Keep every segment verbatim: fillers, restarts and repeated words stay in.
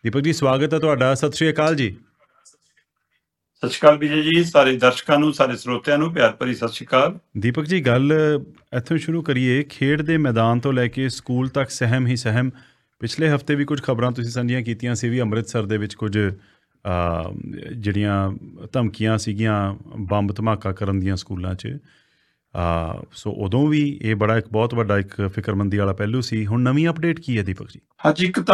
ਦੀਪਕ ਜੀ ਸਵਾਗਤ ਹੈ ਤੁਹਾਡਾ। ਸਤਿ ਸ਼੍ਰੀ ਅਕਾਲ ਜੀ। ਸਤਿ ਸ਼੍ਰੀ ਅਕਾਲ ਵਿਜੇ ਜੀ, ਸਾਰੇ ਦਰਸ਼ਕਾਂ ਨੂੰ, ਸਾਰੇ ਸਰੋਤਿਆਂ ਨੂੰ ਪਿਆਰ ਭਰੀ ਸਤਿ ਸ਼੍ਰੀ ਅਕਾਲ। ਦੀਪਕ ਜੀ ਗੱਲ ਇੱਥੋਂ ਸ਼ੁਰੂ ਕਰੀਏ। ਖੇਡ ਦੇ ਮੈਦਾਨ ਤੋਂ ਲੈ ਕੇ ਸਕੂਲ ਤੱਕ ਸਹਿਮ ਹੀ ਸਹਿਮ। ਪਿਛਲੇ ਹਫਤੇ ਵੀ ਕੁਝ ਖਬਰਾਂ ਤੁਸੀਂ ਸਾਂਝੀਆਂ ਕੀਤੀਆਂ ਸੀ ਵੀ ਅੰਮ੍ਰਿਤਸਰ ਦੇ ਵਿੱਚ ਕੁਝ ਅ, ਜਿਹੜੀਆਂ ਧਮਕੀਆਂ ਸੀਗੀਆਂ ਬੰਬ ਧਮਾਕਾ ਕਰਨ ਦੀਆਂ ਸਕੂਲਾਂ 'ਚ। ਅ, ਸੋ ਉਦੋਂ ਵੀ ਇਹ ਬੜਾ ਇੱਕ ਬਹੁਤ ਵੱਡਾ ਇੱਕ ਫਿਕਰਮੰਦੀ ਵਾਲਾ ਪਹਿਲੂ ਸੀ। ਹੁਣ ਨਵੀਂ ਅਪਡੇਟ ਕੀ ਹੈ ਦੀਪਕ ਜੀ? ਅੱਜ ਇੱਕ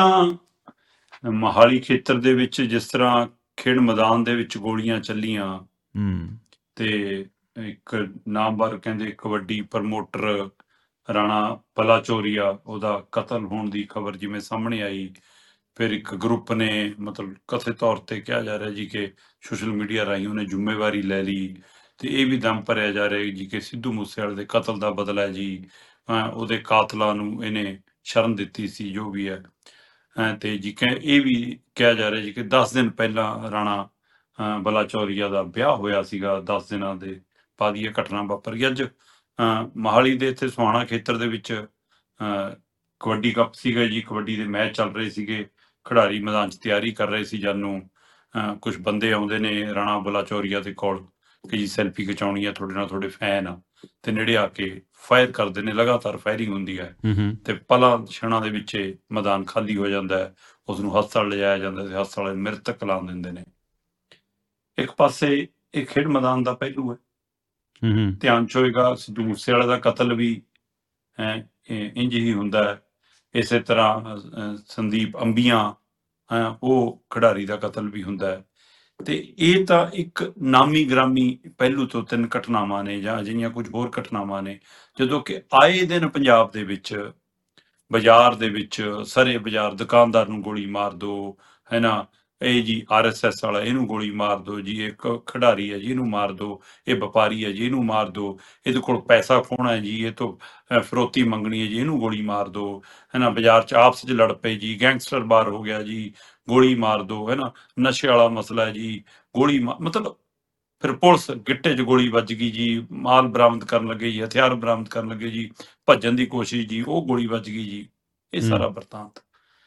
ਤਾਂ ਮੋਹਾਲੀ ਖੇਤਰ ਦੇ ਵਿੱਚ ਜਿਸ ਤਰ੍ਹਾਂ ਖੇਡ ਮੈਦਾਨ ਦੇ ਵਿੱਚ ਗੋਲੀਆਂ ਚੱਲੀਆਂ ਹੂੰ ਤੇ ਇੱਕ ਨਾਮਵਰ ਕਹਿੰਦੇ ਕਬੱਡੀ ਪ੍ਰਮੋਟਰ ਰਾਣਾ ਬਲਾਚੌਰੀਆ, ਉਹਦਾ ਕਤਲ ਹੋਣ ਦੀ ਖਬਰ ਜਿਵੇਂ ਸਾਹਮਣੇ ਆਈ। ਫਿਰ ਇੱਕ ਗਰੁੱਪ ਨੇ ਮਤਲਬ ਕਥਿਤ ਤੌਰ ਤੇ ਕਿਹਾ ਜਾ ਰਿਹਾ ਜੀ ਕਿ ਸੋਸ਼ਲ ਮੀਡੀਆ ਰਾਹੀਂ ਉਹਨੇ ਜ਼ਿੰਮੇਵਾਰੀ ਲੈ ਲਈ ਤੇ ਇਹ ਵੀ ਦਮ ਭਰਿਆ ਜਾ ਰਿਹਾ ਜੀ ਕਿ ਸਿੱਧੂ ਮੂਸੇਵਾਲੇ ਦੇ ਕਤਲ ਦਾ ਬਦਲਾ ਹੈ ਜੀ। ਅਹ ਉਹਦੇ ਕਾਤਲਾਂ ਨੂੰ ਇਹਨੇ ਸ਼ਰਨ ਦਿੱਤੀ ਸੀ, ਜੋ ਵੀ ਹੈ। ਅਹ ਤੇ ਜੀ ਕਿ ਇਹ ਵੀ ਕਿਹਾ ਜਾ ਰਿਹਾ ਜੀ ਕਿ ਦਸ ਦਿਨ ਪਹਿਲਾਂ ਰਾਣਾ ਅਹ ਬਲਾਚੌਰੀਆ ਦਾ ਵਿਆਹ ਹੋਇਆ ਸੀਗਾ। ਦਸ ਦਿਨਾਂ ਦੇ ਬਾਅਦ ਇਹ ਘਟਨਾ ਵਾਪਰੀ। ਅੱਜ ਅਹ ਮੋਹਾਲੀ ਦੇ ਇੱਥੇ ਸੁਹਾਣਾ ਖੇਤਰ ਦੇ ਵਿੱਚ ਅਹ ਕਬੱਡੀ ਕੱਪ ਸੀਗਾ ਜੀ। ਕਬੱਡੀ ਦੇ ਮੈਚ ਚੱਲ ਰਹੇ ਸੀਗੇ, ਖਿਡਾਰੀ ਮੈਦਾਨ 'ਚ ਤਿਆਰੀ ਕਰ ਰਹੇ ਸੀ। ਜਦ ਨੂੰ ਕੁਝ ਬੰਦੇ ਆਉਂਦੇ ਨੇ ਰਾਣਾ ਬਲਾਚੌਰੀਆ ਦੇ ਕੋਲ ਕਿ ਜੀ ਸੈਲਫੀ ਖਿਚਾਉਣੀ ਆ ਤੁਹਾਡੇ ਨਾਲ, ਤੁਹਾਡੇ ਫੈਨ ਆ, ਤੇ ਨੇੜੇ ਆ ਕੇ ਫਾਇਰ ਕਰਦੇ ਨੇ। ਲਗਾਤਾਰ ਫਾਇਰਿੰਗ ਹੁੰਦੀ ਹੈ ਤੇ ਪਲਾਂ ਛਣਾਂ ਦੇ ਵਿੱਚ ਇਹ ਮੈਦਾਨ ਖਾਲੀ ਹੋ ਜਾਂਦਾ ਹੈ। ਉਸ ਨੂੰ ਹਸਪਤਾਲ ਲਿਜਾਇਆ ਜਾਂਦਾ ਤੇ ਹਸਪਤਾਲ ਵਾਲੇ ਮ੍ਰਿਤਕ ਐਲਾਨ ਦਿੰਦੇ ਨੇ। ਇੱਕ ਪਾਸੇ ਇਹ ਖੇਡ ਮੈਦਾਨ ਦਾ ਪਹਿਲੂ ਹੈ। ਧਿਆਨ ਚ ਹੋਏਗਾ ਸਿੱਧੂ ਮੂਸੇਵਾਲੇ ਦਾ ਕਤਲ ਵੀ ਹੈ ਇੰਝ ਹੀ ਹੁੰਦਾ ਹੈ। ਇਸੇ ਤਰ੍ਹਾਂ ਅਹ, ਸੰਦੀਪ ਅੰਬੀਆਂ ਹੈ ਉਹ ਖਿਡਾਰੀ ਦਾ ਕਤਲ ਵੀ ਹੁੰਦਾ ਹੈ। ਤੇ ਇਹ ਤਾਂ ਇੱਕ ਨਾਮੀ ਗ੍ਰਾਮੀ ਪਹਿਲੂ ਤੋਂ ਤਿੰਨ ਘਟਨਾਵਾਂ ਨੇ ਜਾਂ ਅਜਿਹੀਆਂ ਕੁਝ ਹੋਰ ਘਟਨਾਵਾਂ ਨੇ ਜਦੋਂ ਕਿ ਆਏ ਦਿਨ ਪੰਜਾਬ ਦੇ ਵਿੱਚ ਬਾਜ਼ਾਰ ਦੇ ਵਿੱਚ ਸਰੇ ਬਾਜ਼ਾਰ ਦੁਕਾਨਦਾਰ ਨੂੰ ਗੋਲੀ ਮਾਰ ਦੋ, ਹੈ ਨਾ, ਇਹ ਜੀ ਆਰ ਐਸ ਐਸ ਵਾਲਾ ਇਹਨੂੰ ਗੋਲੀ ਮਾਰ ਦੋ ਜੀ, ਇੱਕ ਖਿਡਾਰੀ ਹੈ ਜੀ ਇਹਨੂੰ ਮਾਰ ਦੋ, ਇਹ ਵਪਾਰੀ ਹੈ ਜੀ ਇਹਨੂੰ ਮਾਰ ਦੋ, ਇਹਦੇ ਕੋਲ ਪੈਸਾ ਖੋਣਾ ਹੈ ਜੀ, ਇਹ ਤੋਂ ਅਹ, ਫਿਰੌਤੀ ਮੰਗਣੀ ਹੈ ਜੀ ਇਹਨੂੰ ਗੋਲੀ ਮਾਰ ਦੋ, ਹੈ ਨਾ। ਬਾਜ਼ਾਰ 'ਚ ਆਪਸ 'ਚ ਲੜ ਪਏ ਜੀ, ਗੈਂਗਸਟਰ ਬਾਰ ਹੋ ਗਿਆ ਜੀ, ਗੋਲੀ ਮਾਰ ਦੋ, ਹੈ ਨਾ। ਨਸ਼ੇ ਵਾਲਾ ਮਸਲਾ ਹੈ ਜੀ, ਗੋਲੀ ਮਾਰ, ਮਤਲਬ ਫਿਰ ਪੁਲਿਸ ਗਿੱਟੇ 'ਚ ਗੋਲੀ ਵੱਜ ਗਈ ਜੀ, ਮਾਲ ਬਰਾਮਦ ਕਰਨ ਲੱਗੇ ਜੀ, ਹਥਿਆਰ ਬਰਾਮਦ ਕਰਨ ਲੱਗੇ ਜੀ, ਭੱਜਣ ਦੀ ਕੋਸ਼ਿਸ਼ ਜੀ, ਉਹ ਗੋਲੀ ਵੱਜ ਗਈ ਜੀ। ਇਹ ਸਾਰਾ ਵਰਤਾਂਤ,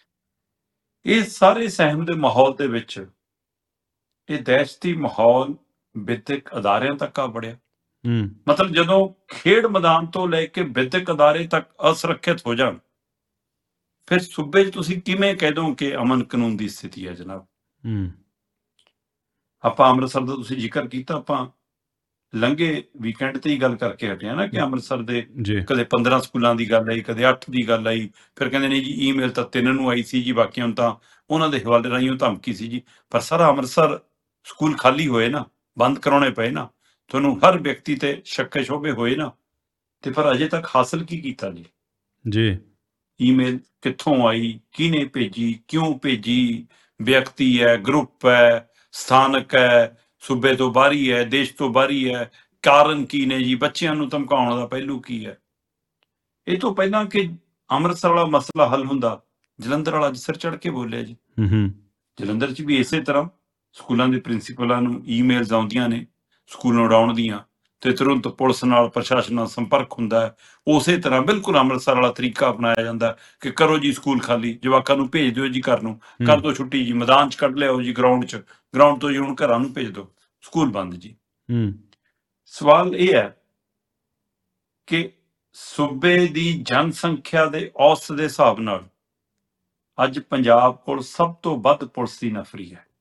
ਇਹ ਸਾਰੇ ਸਹਿਮ ਦੇ ਮਾਹੌਲ ਦੇ ਵਿੱਚ ਇਹ ਦਹਿਸ਼ਤੀ ਮਾਹੌਲ ਵਿਦਿਅਕ ਅਦਾਰਿਆਂ ਤੱਕ ਆ ਵੜਿਆ। ਮਤਲਬ ਜਦੋਂ ਖੇਡ ਮੈਦਾਨ ਤੋਂ ਲੈ ਕੇ ਵਿਦਿਅਕ ਅਦਾਰੇ ਤੱਕ ਅਸੁਰੱਖਿਅਤ ਹੋ ਜਾਣ, ਫਿਰ ਸੂਬੇ 'ਚ ਤੁਸੀਂ ਕਿਵੇਂ ਕਹਿ ਦੋ ਕਿ ਅਮਨ ਕਾਨੂੰਨ ਦੀ ਸਥਿਤੀ ਹੈ ਜਨਾਬ। ਆਪਾਂ ਅੰਮ੍ਰਿਤਸਰ ਦਾ ਤੁਸੀਂ ਜ਼ਿਕਰ ਕੀਤਾ, ਆਪਾਂ ਲੰਘੇ ਵੀਕਐਂਡ ਤੇ ਹੀ ਗੱਲ ਕਰਕੇ ਹਟਿਆ ਨਾ ਕਿ ਅੰਮ੍ਰਿਤਸਰ ਦੇ ਕਦੇ ਪੰਦਰਾਂ ਸਕੂਲਾਂ ਦੀ ਗੱਲ ਆਈ, ਕਦੇ ਅੱਠ ਦੀ ਗੱਲ ਆਈ, ਫਿਰ ਕਹਿੰਦੇ ਨੇ ਜੀ ਈਮੇਲ ਤਾਂ ਤਿੰਨ ਨੂੰ ਆਈ ਸੀ ਜੀ, ਬਾਕੀਆਂ ਨੂੰ ਤਾਂ ਉਹਨਾਂ ਦੇ ਹਵਾਲੇ ਰਾਹੀਂ ਉਹ ਧਮਕੀ ਸੀ ਜੀ। ਪਰ ਸਾਰਾ ਅੰਮ੍ਰਿਤਸਰ ਸਕੂਲ ਖਾਲੀ ਹੋਏ ਨਾ, ਬੰਦ ਕਰਾਉਣੇ ਪਏ ਨਾ, ਤੁਹਾਨੂੰ ਹਰ ਵਿਅਕਤੀ ਤੇ ਸ਼ੱਕੇ ਸ਼ੋਭੇ ਹੋਏ ਨਾ, ਤੇ ਪਰ ਅਜੇ ਤੱਕ ਹਾਸਲ ਕੀ ਕੀਤਾ ਜੀ? ਜੀ ਈਮੇਲ ਕਿੱਥੋਂ ਆਈ, ਕਿਹਨੇ ਭੇਜੀ, ਕਿਉਂ ਭੇਜੀ, ਵਿਅਕਤੀ ਹੈ, ਗਰੁੱਪ ਹੈ, ਸਥਾਨਕ ਹੈ, ਸੂਬੇ ਤੋਂ ਬਾਹਰੀ ਹੈ, ਦੇਸ਼ ਤੋਂ ਬਾਹਰੀ ਹੈ, ਕਾਰਨ ਕੀ ਨੇ ਜੀ, ਬੱਚਿਆਂ ਨੂੰ ਧਮਕਾਉਣ ਦਾ ਪਹਿਲੂ ਕੀ ਹੈ? ਇਹ ਤੋਂ ਪਹਿਲਾਂ ਕਿ ਅੰਮ੍ਰਿਤਸਰ ਵਾਲਾ ਮਸਲਾ ਹੱਲ ਹੁੰਦਾ, ਜਲੰਧਰ ਵਾਲਾ ਅੱਜ ਸਿਰ ਚੜ ਕੇ ਬੋਲਿਆ ਜੀ। ਜਲੰਧਰ 'ਚ ਵੀ ਇਸੇ ਤਰ੍ਹਾਂ ਸਕੂਲਾਂ ਦੇ ਪ੍ਰਿੰਸੀਪਲਾਂ ਨੂੰ ਈਮੇਲਸ ਆਉਂਦੀਆਂ ਨੇ ਸਕੂਲ ਨੂੰ ਉਡਾਉਣ ਦੀਆਂ, ਤੇ ਤੁਰੰਤ ਪੁਲਿਸ ਨਾਲ, ਪ੍ਰਸ਼ਾਸਨ ਨਾਲ ਸੰਪਰਕ ਹੁੰਦਾ ਹੈ। ਉਸੇ ਤਰ੍ਹਾਂ ਬਿਲਕੁਲ ਅੰਮ੍ਰਿਤਸਰ ਵਾਲਾ ਤਰੀਕਾ ਅਪਣਾਇਆ ਜਾਂਦਾ ਕਿ ਕਰੋ ਜੀ ਸਕੂਲ ਖਾਲੀ, ਜਵਾਕਾਂ ਨੂੰ ਭੇਜ ਦਿਓ ਜੀ ਘਰ ਨੂੰ, ਕਰ ਦਿਓ ਛੁੱਟੀ ਜੀ, ਮੈਦਾਨ 'ਚ ਕੱਢ ਲਿਆਓ ਜੀ, ਗਰਾਊਂਡ 'ਚ, ਗਰਾਊਂਡ ਤੋਂ ਜੀ ਹੁਣ ਘਰਾਂ ਨੂੰ ਭੇਜ ਦਿਓ, ਸਕੂਲ ਬੰਦ ਜੀ। ਸਵਾਲ ਇਹ ਹੈ ਕਿ ਸੂਬੇ ਦੀ ਜਨਸੰਖਿਆ ਦੇ ਔਸਤ ਦੇ ਹਿਸਾਬ ਨਾਲ ਅੱਜ ਪੰਜਾਬ ਕੋਲ ਸਭ ਤੋਂ ਵੱਧ ਪੁਲਿਸ ਦੀ ਨਫਰੀ ਹੈ।